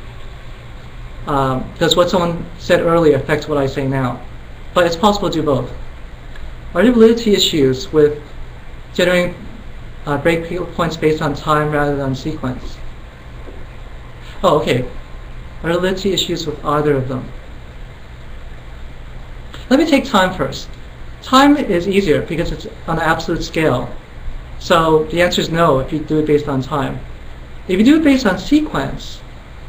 Speaker 2: does what someone said earlier affect what I say now. But it's possible to do both. Are there validity issues with generating breakpoints based on time rather than sequence? Oh, okay. Are there validity issues with either of them? Let me take time first. Time is easier because it's on an absolute scale. So the answer is no if you do it based on time. If you do it based on sequence,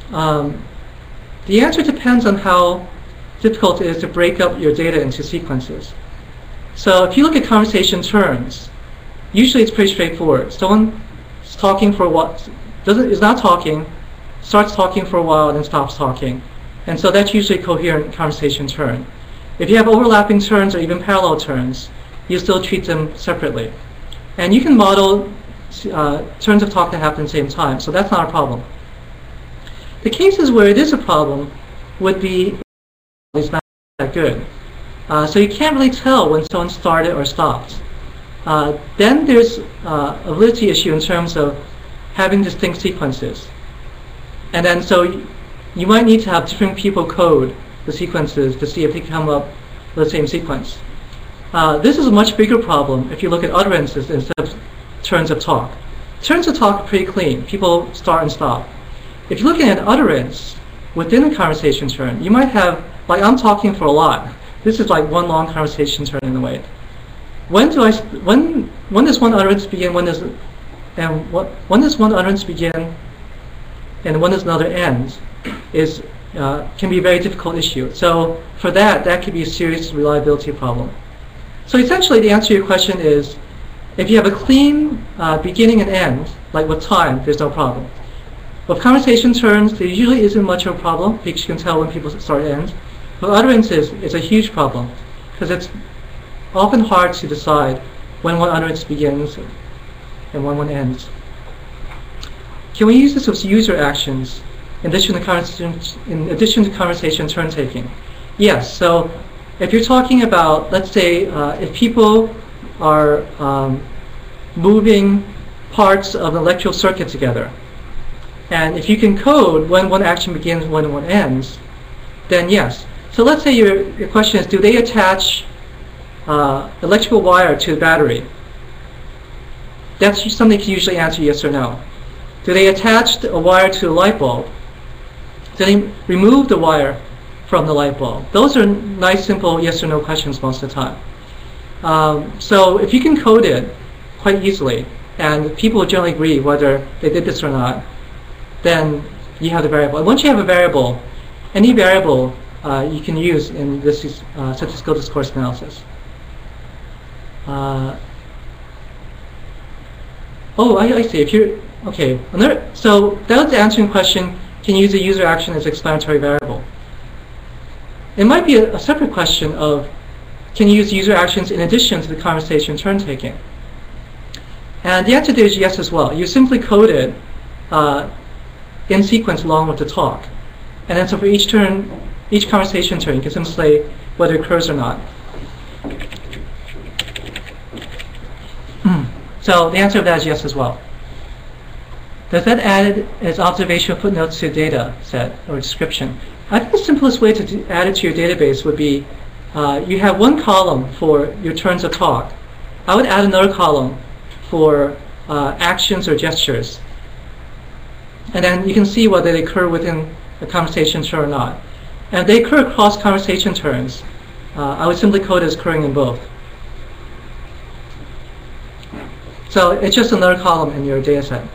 Speaker 2: the answer depends on how difficult it is to break up your data into sequences. So if you look at conversation turns, usually it's pretty straightforward. Someone is talking for what is not talking, starts talking for a while and then stops talking. And so that's usually a coherent conversation turn. If you have overlapping turns or even parallel turns, you still treat them separately. And you can model turns of talk that happen at the same time, so that's not a problem. The cases where it is a problem would be it's not that good. So you can't really tell when someone started or stopped. Then there's a validity issue in terms of having distinct sequences. And then so you might need to have different people code the sequences to see if they come up with the same sequence. This is a much bigger problem if you look at utterances instead of turns of talk. Turns of talk are pretty clean. People start and stop. If you're looking at utterance within a conversation turn, you might have, like I'm talking for a lot. This is like one long conversation turn in a way. When does one utterance begin? When does one utterance begin? And when does another end? Can be a very difficult issue. So for that could be a serious reliability problem. So essentially, the answer to your question is, if you have a clean beginning and end, like with time, there's no problem. With conversation turns, there usually isn't much of a problem because you can tell when people start and end. With utterances, it's a huge problem because it's often hard to decide when one utterance begins and when one ends. Can we use this with user actions in addition to conversation turn taking? Yes. So if you're talking about, let's say, if people are moving parts of an electrical circuit together, and if you can code when one action begins, when one ends, then yes. So let's say your question is, do they attach electrical wire to the battery? That's something you can usually answer yes or no. Do they attach a wire to a light bulb? Do they remove the wire from the light bulb? Those are nice, simple yes or no questions most of the time. So if you can code it quite easily, and people generally agree whether they did this or not, then you have the variable. And once you have a variable, any variable you can use in this statistical discourse analysis. Oh, I see. If you're okay, so that was the answering question. Can you use a user action as explanatory variable? It might be a separate question of, can you use user actions in addition to the conversation turn taking? And the answer there is yes as well. You simply code it in sequence along with the talk. And then so for each conversation turn, you can simply say whether it occurs or not. So the answer to that is yes as well. does that add as observational footnotes to data set or description? I think the simplest way to add it to your database would be you have one column for your turns of talk. I would add another column for actions or gestures. And then you can see whether they occur within a conversation turn or not. And if they occur across conversation turns, I would simply code it as occurring in both. So it's just another column in your data set.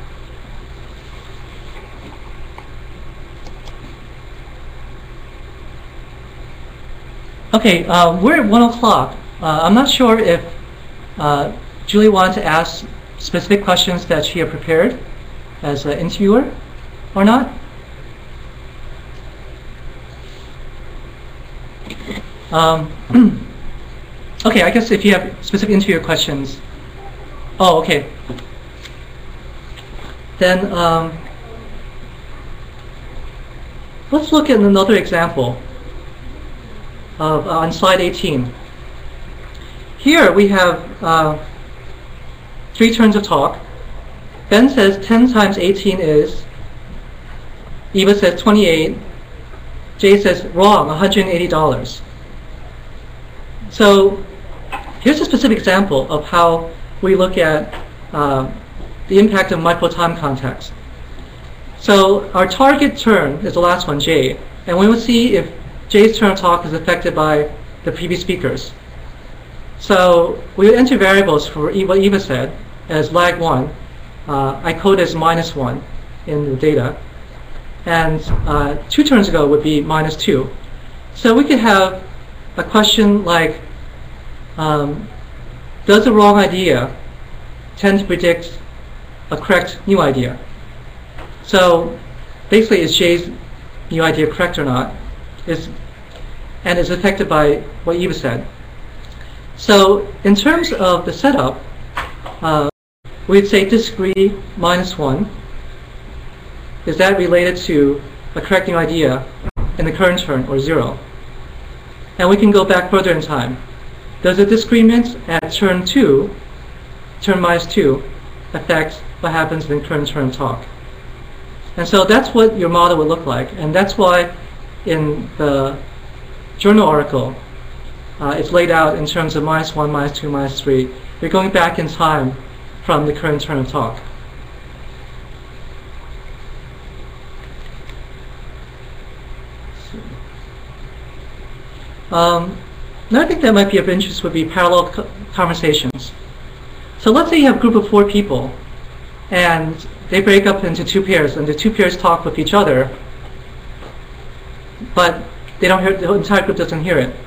Speaker 2: Okay, we're at 1 o'clock. I'm not sure if Julie wanted to ask specific questions that she had prepared as an interviewer or not. Okay, I guess if you have specific interviewer questions. Oh, okay. Then let's look at another example of, on slide 18. Here we have 3 turns of talk. Ben says 10 times 18 is, Eva says 28, Jay says wrong, $180. So here's a specific example of how we look at the impact of micro-time context. So our target turn is the last one, Jay, and we will see if Jay's turn of talk is affected by the previous speakers. So we will enter variables for what Eva said as lag 1. I code as -1 in the data. And 2 turns ago would be -2. So we could have a question like, does a wrong idea tend to predict a correct new idea? So basically, is Jay's new idea correct or not? And is affected by what Eva said. So in terms of the setup, we'd say disagree -1. Is that related to a correct new idea in the current turn or 0? And we can go back further in time. Does a disagreement at turn 2, turn -2, affect what happens in the current turn of talk? And so that's what your model would look like. And that's why in the journal article, it's laid out in terms of -1, -2, -3. You're going back in time from the current turn of talk. Another thing that might be of interest would be parallel conversations. So let's say you have a group of 4 people, and they break up into 2 pairs, and the 2 pairs talk with each other, but they don't hear, the entire group doesn't hear it.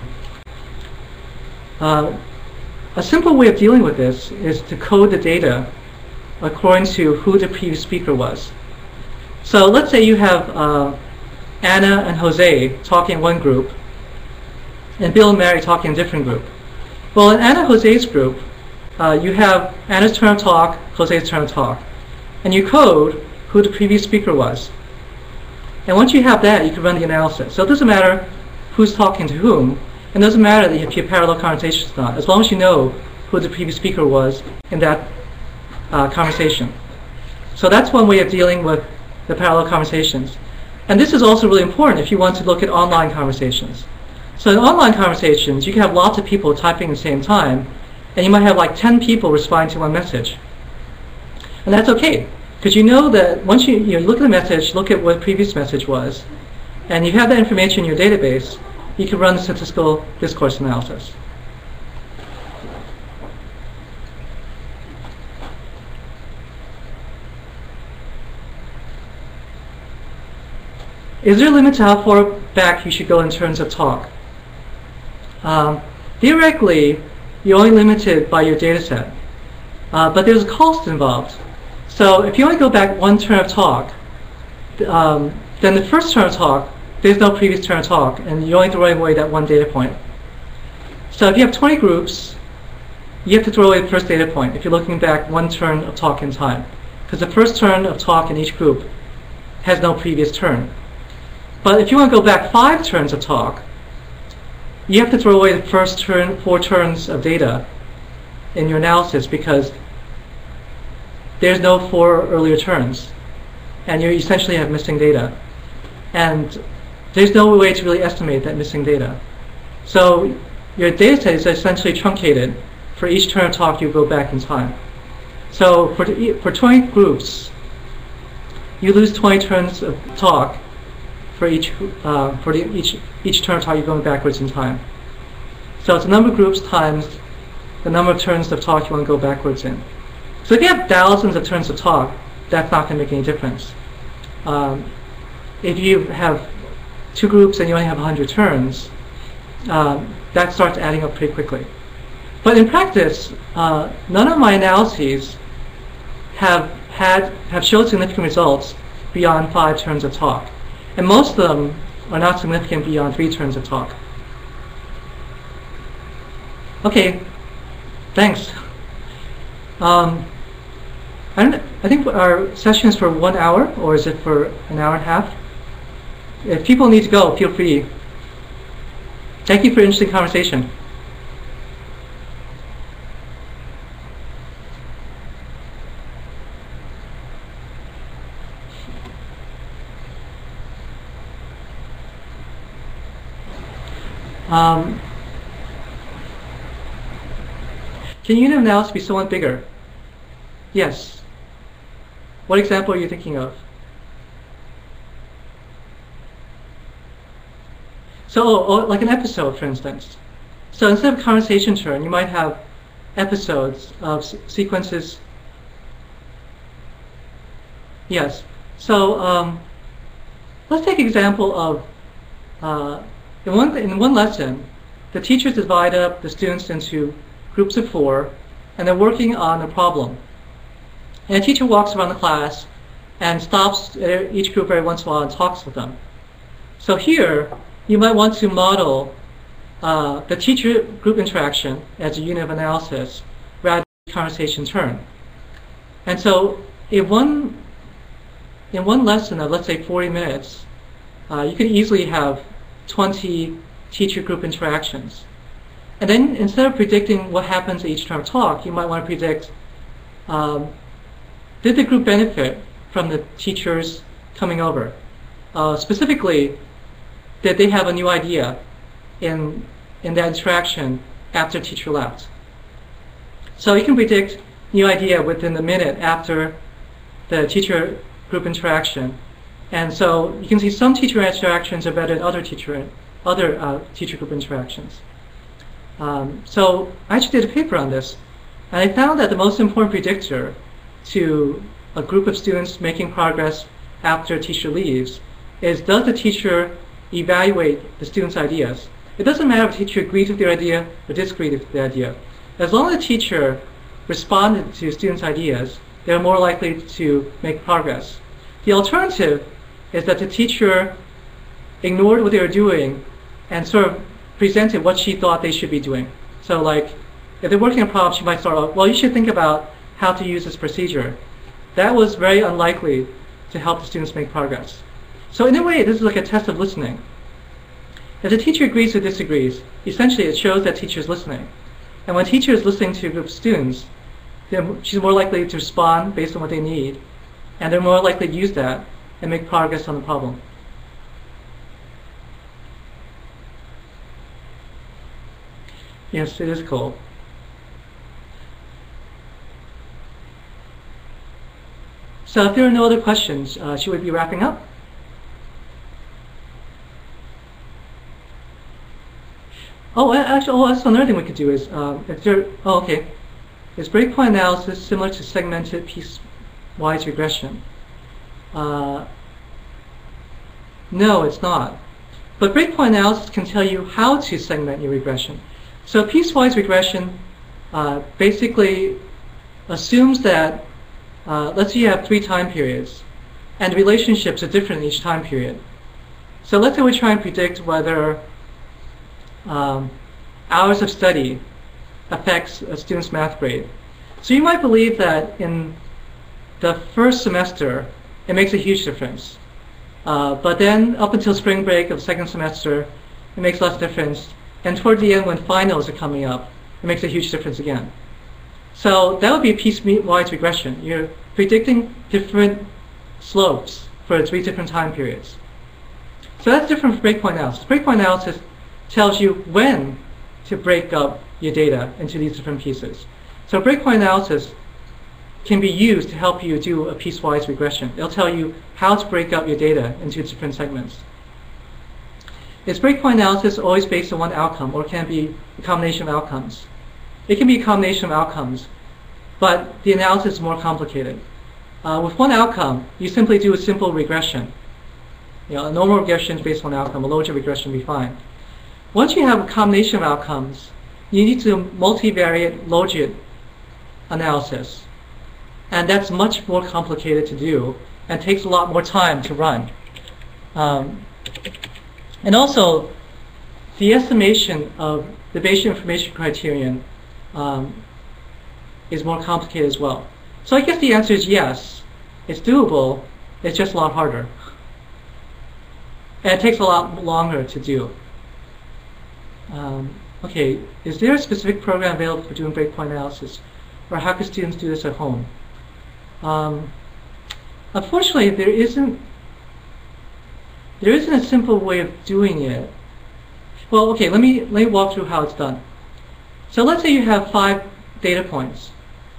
Speaker 2: A simple way of dealing with this is to code the data according to who the previous speaker was. So let's say you have Anna and Jose talking in one group, and Bill and Mary talking in a different group. Well, in Anna and Jose's group, you have Anna's turn of talk, Jose's turn of talk, and you code who the previous speaker was. And once you have that, you can run the analysis. So it doesn't matter who's talking to whom. It doesn't matter that if you have parallel conversations or not, as long as you know who the previous speaker was in that conversation. So that's one way of dealing with the parallel conversations. And this is also really important if you want to look at online conversations. So in online conversations, you can have lots of people typing at the same time, and you might have like 10 people responding to one message. And that's okay, because you know that once you look at the message, look at what the previous message was, and you have that information in your database, you can run the statistical discourse analysis. Is there a limit to how far back you should go in terms of talk? Theoretically, you're only limited by your data set, but there's a cost involved. So if you only go back 1 turn of talk, then the first turn of talk, there's no previous turn of talk, and you only throw away that 1 data point. So if you have 20 groups, you have to throw away the first data point if you're looking back 1 turn of talk in time, because the first turn of talk in each group has no previous turn. But if you want to go back 5 turns of talk, you have to throw away the first 4 turns of data in your analysis, because there's no 4 earlier turns. and you essentially have missing data. And there's no way to really estimate that missing data. So your data set is essentially truncated. For each turn of talk, you go back in time. So for 20 groups, you lose 20 turns of talk for each turn of talk. You're going backwards in time. So it's the number of groups times the number of turns of talk you want to go backwards in. So if you have thousands of turns of talk, that's not going to make any difference. If you have 2 groups and you only have 100 turns, that starts adding up pretty quickly. But in practice, none of my analyses have showed significant results beyond 5 turns of talk. And most of them are not significant beyond 3 turns of talk. Okay, thanks. I think our session is for 1 hour, or is it for an hour and a half? If people need to go, feel free. Thank you for an interesting conversation. Can unit analysis be somewhat bigger? Yes. What example are you thinking of? So, like an episode, for instance. So instead of conversation turn, you might have episodes of sequences. Yes. So let's take an example of in one lesson, the teachers divide up the students into groups of 4, and they're working on a problem. And the teacher walks around the class and stops each group every once in a while and talks with them. So here, you might want to model the teacher-group interaction as a unit of analysis rather than conversation turn. And so in one lesson of, let's say, 40 minutes, you could easily have 20 teacher-group interactions. And then instead of predicting what happens at each turn of talk, you might want to predict, did the group benefit from the teachers coming over? Specifically, did they have a new idea in that interaction after the teacher left? So you can predict new idea within the minute after the teacher group interaction. And so you can see some teacher interactions are better than other teacher group interactions. So I actually did a paper on this, and I found that the most important predictor to a group of students making progress after a teacher leaves is, does the teacher evaluate the students' ideas? It doesn't matter if the teacher agrees with their idea or disagrees with the idea. As long as the teacher responded to students' ideas, they're more likely to make progress. The alternative is that the teacher ignored what they were doing and sort of presented what she thought they should be doing. So like, if they're working on a problem, she might start off, well, you should think about how to use this procedure. That was very unlikely to help the students make progress. So in a way, this is like a test of listening. If the teacher agrees or disagrees, essentially it shows that teacher is listening. And when a teacher is listening to a group of students, she's more likely to respond based on what they need, and they're more likely to use that and make progress on the problem. Yes, it is cool. So if there are no other questions, should we be wrapping up? Oh, actually, that's another thing we could do is, is breakpoint analysis similar to segmented piecewise regression? No, it's not. But breakpoint analysis can tell you how to segment your regression. So piecewise regression basically assumes that, let's say you have 3 time periods, and the relationships are different in each time period. So let's say we try and predict whether hours of study affects a student's math grade. So you might believe that in the first semester, it makes a huge difference. But then up until spring break of the second semester, it makes less difference. And toward the end, when finals are coming up, it makes a huge difference again. So that would be a piecewise regression. You're predicting different slopes for 3 different time periods. So that's different from breakpoint analysis. Breakpoint analysis tells you when to break up your data into these different pieces. So breakpoint analysis can be used to help you do a piecewise regression. It'll tell you how to break up your data into different segments. Is breakpoint analysis always based on one outcome, or can it be a combination of outcomes? It can be a combination of outcomes, but the analysis is more complicated. With one outcome, you simply do a simple regression. A normal regression is based on outcome. A logit regression will be fine. Once you have a combination of outcomes, you need to do multivariate logit analysis. And that's much more complicated to do and takes a lot more time to run. And also, the estimation of the Bayesian information criterion is more complicated as well. So I guess the answer is yes. It's doable. It's just a lot harder. And it takes a lot longer to do. Okay, is there a specific program available for doing breakpoint analysis? Or how can students do this at home? Unfortunately, there isn't a simple way of doing it. Well, okay, let me walk through how it's done. So let's say you have 5 data points.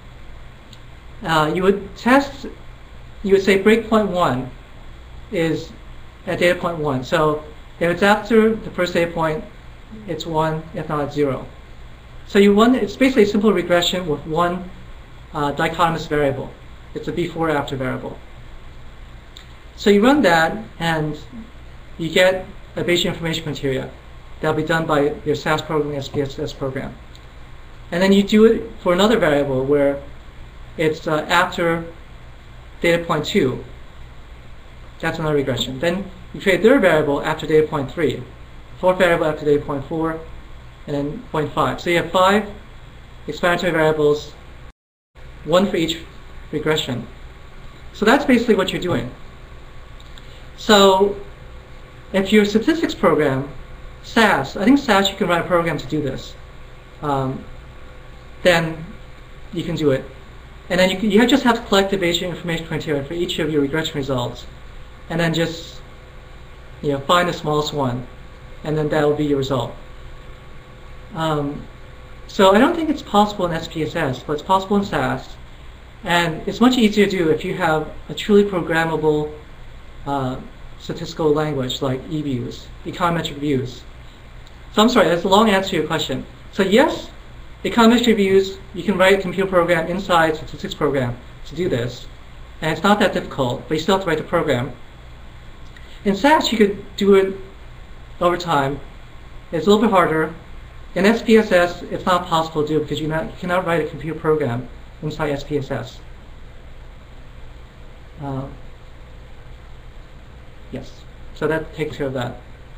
Speaker 2: You would say breakpoint 1 is at data point 1. So if it's after the first data point, it's 1, if not it's 0. So it's basically a simple regression with one dichotomous variable. It's a before after variable. So you run that and you get a Bayesian information criteria that'll be done by your SAS program, SPSS program. And then you do it for another variable where it's after data point 2. That's another regression. Then you create a third variable after data point 3, fourth variable after data point 4, and then point 5. So you have 5 explanatory variables, one for each regression. So that's basically what you're doing. So if your statistics program, SAS, I think SAS you can write a program to do this, then you can do it. And then you just have to collect the Bayesian information criteria for each of your regression results, and then just find the smallest one, and then that will be your result. So I don't think it's possible in SPSS, but it's possible in SAS. And it's much easier to do if you have a truly programmable statistical language like eViews, econometric views. So I'm sorry, that's a long answer to your question. So yes, econometric views, you can write a computer program inside a statistics program to do this. And it's not that difficult, but you still have to write the program. In SAS, you could do it over time. It's a little bit harder. In SPSS, it's not possible to do it because you cannot write a computer program inside SPSS. Yes, so that takes care of that.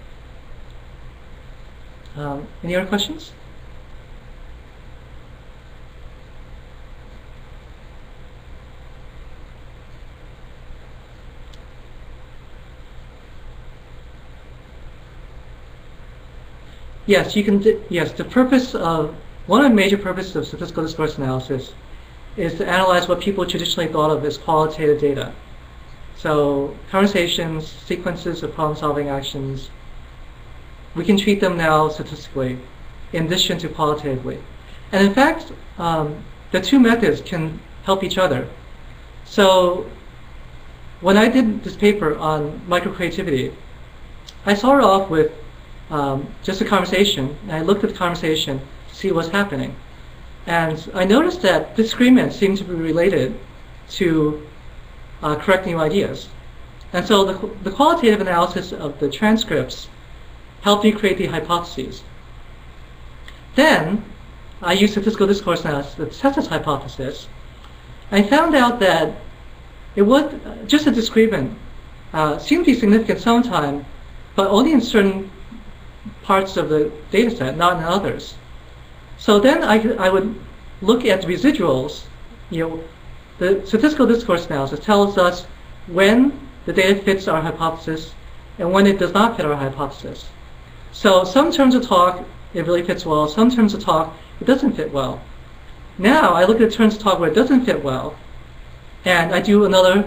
Speaker 2: Any other questions? Yes, you can. Yes, the purpose of one of the major purposes of statistical discourse analysis is to analyze what people traditionally thought of as qualitative data. So conversations, sequences of problem-solving actions, we can treat them now statistically in addition to qualitatively. And in fact, the two methods can help each other. So when I did this paper on microcreativity, I started off with just a conversation, and I looked at the conversation to see what's happening. And I noticed that disagreements seem to be related to correct new ideas. And so the qualitative analysis of the transcripts helped me create the hypotheses. Then I used statistical discourse analysis to test this hypothesis. I found out that it was just a disagreement seemed to be significant sometime, but only in certain parts of the data set, not in others. So then I would look at the residuals. The statistical discourse analysis tells us when the data fits our hypothesis and when it does not fit our hypothesis. So some terms of talk, it really fits well. Some terms of talk, it doesn't fit well. Now I look at terms of talk where it doesn't fit well, and I do another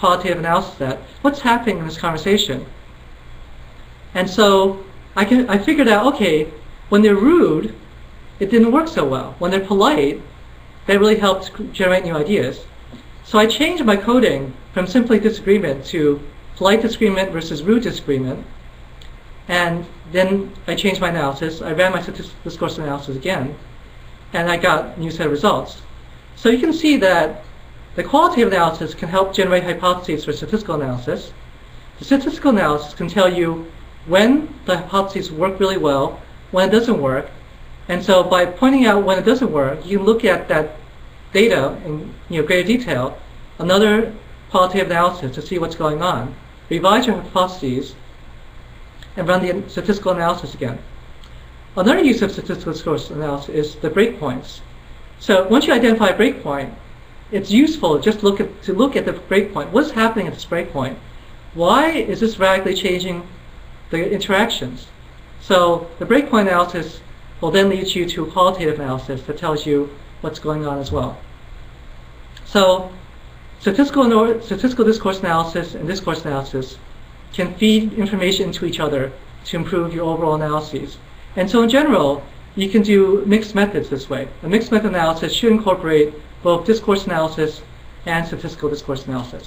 Speaker 2: qualitative analysis at what's happening in this conversation. And so I figured out, okay, when they're rude, it didn't work so well. When they're polite, that really helped generate new ideas. So I changed my coding from simply disagreement to polite disagreement versus rude disagreement. And then I changed my analysis. I ran my statistical discourse analysis again, and I got a new set of results. So you can see that the qualitative analysis can help generate hypotheses for statistical analysis. The statistical analysis can tell you when the hypotheses work really well, when it doesn't work. And so by pointing out when it doesn't work, you can look at that data in greater detail, another qualitative analysis to see what's going on, revise your hypotheses, and run the statistical analysis again. Another use of statistical discourse analysis is the breakpoints. So once you identify a breakpoint, it's useful just to look at the breakpoint. What's happening at this breakpoint? Why is this radically changing the interactions? So the breakpoint analysis will then lead you to a qualitative analysis that tells you what's going on as well. So statistical discourse analysis and discourse analysis can feed information into each other to improve your overall analyses. And so in general, you can do mixed methods this way. A mixed method analysis should incorporate both discourse analysis and statistical discourse analysis.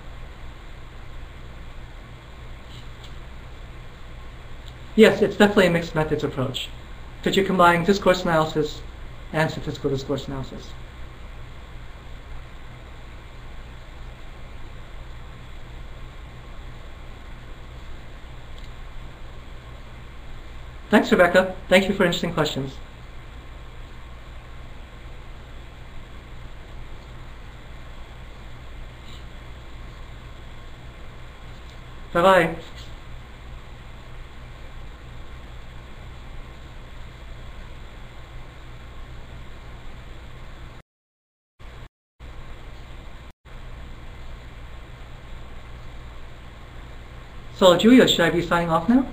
Speaker 2: Yes, it's definitely a mixed methods approach, because you combine discourse analysis and statistical discourse analysis. Thanks, Rebecca. Thank you for interesting questions. Bye-bye. So, Julia, should I be signing off now?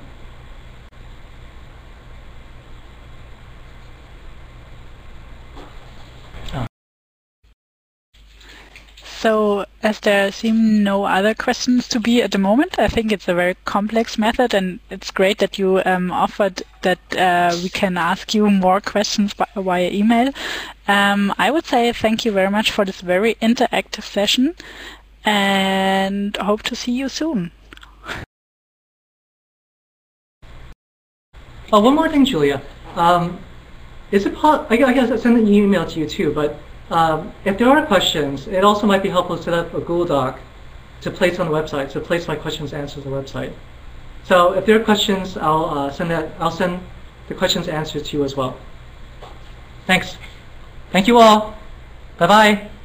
Speaker 1: So, as there seem no other questions to be at the moment, I think it's a very complex method, and it's great that you offered that we can ask you more questions via email. I would say thank you very much for this very interactive session, and hope to see you soon.
Speaker 2: Oh, one more thing, Julia. Is it I guess I sent an email to you too, but if there are questions, it also might be helpful to set up a Google Doc to place on the website, to place my questions and answers on the website. So if there are questions, I'll send the questions and answers to you as well. Thanks. Thank you all. Bye-bye.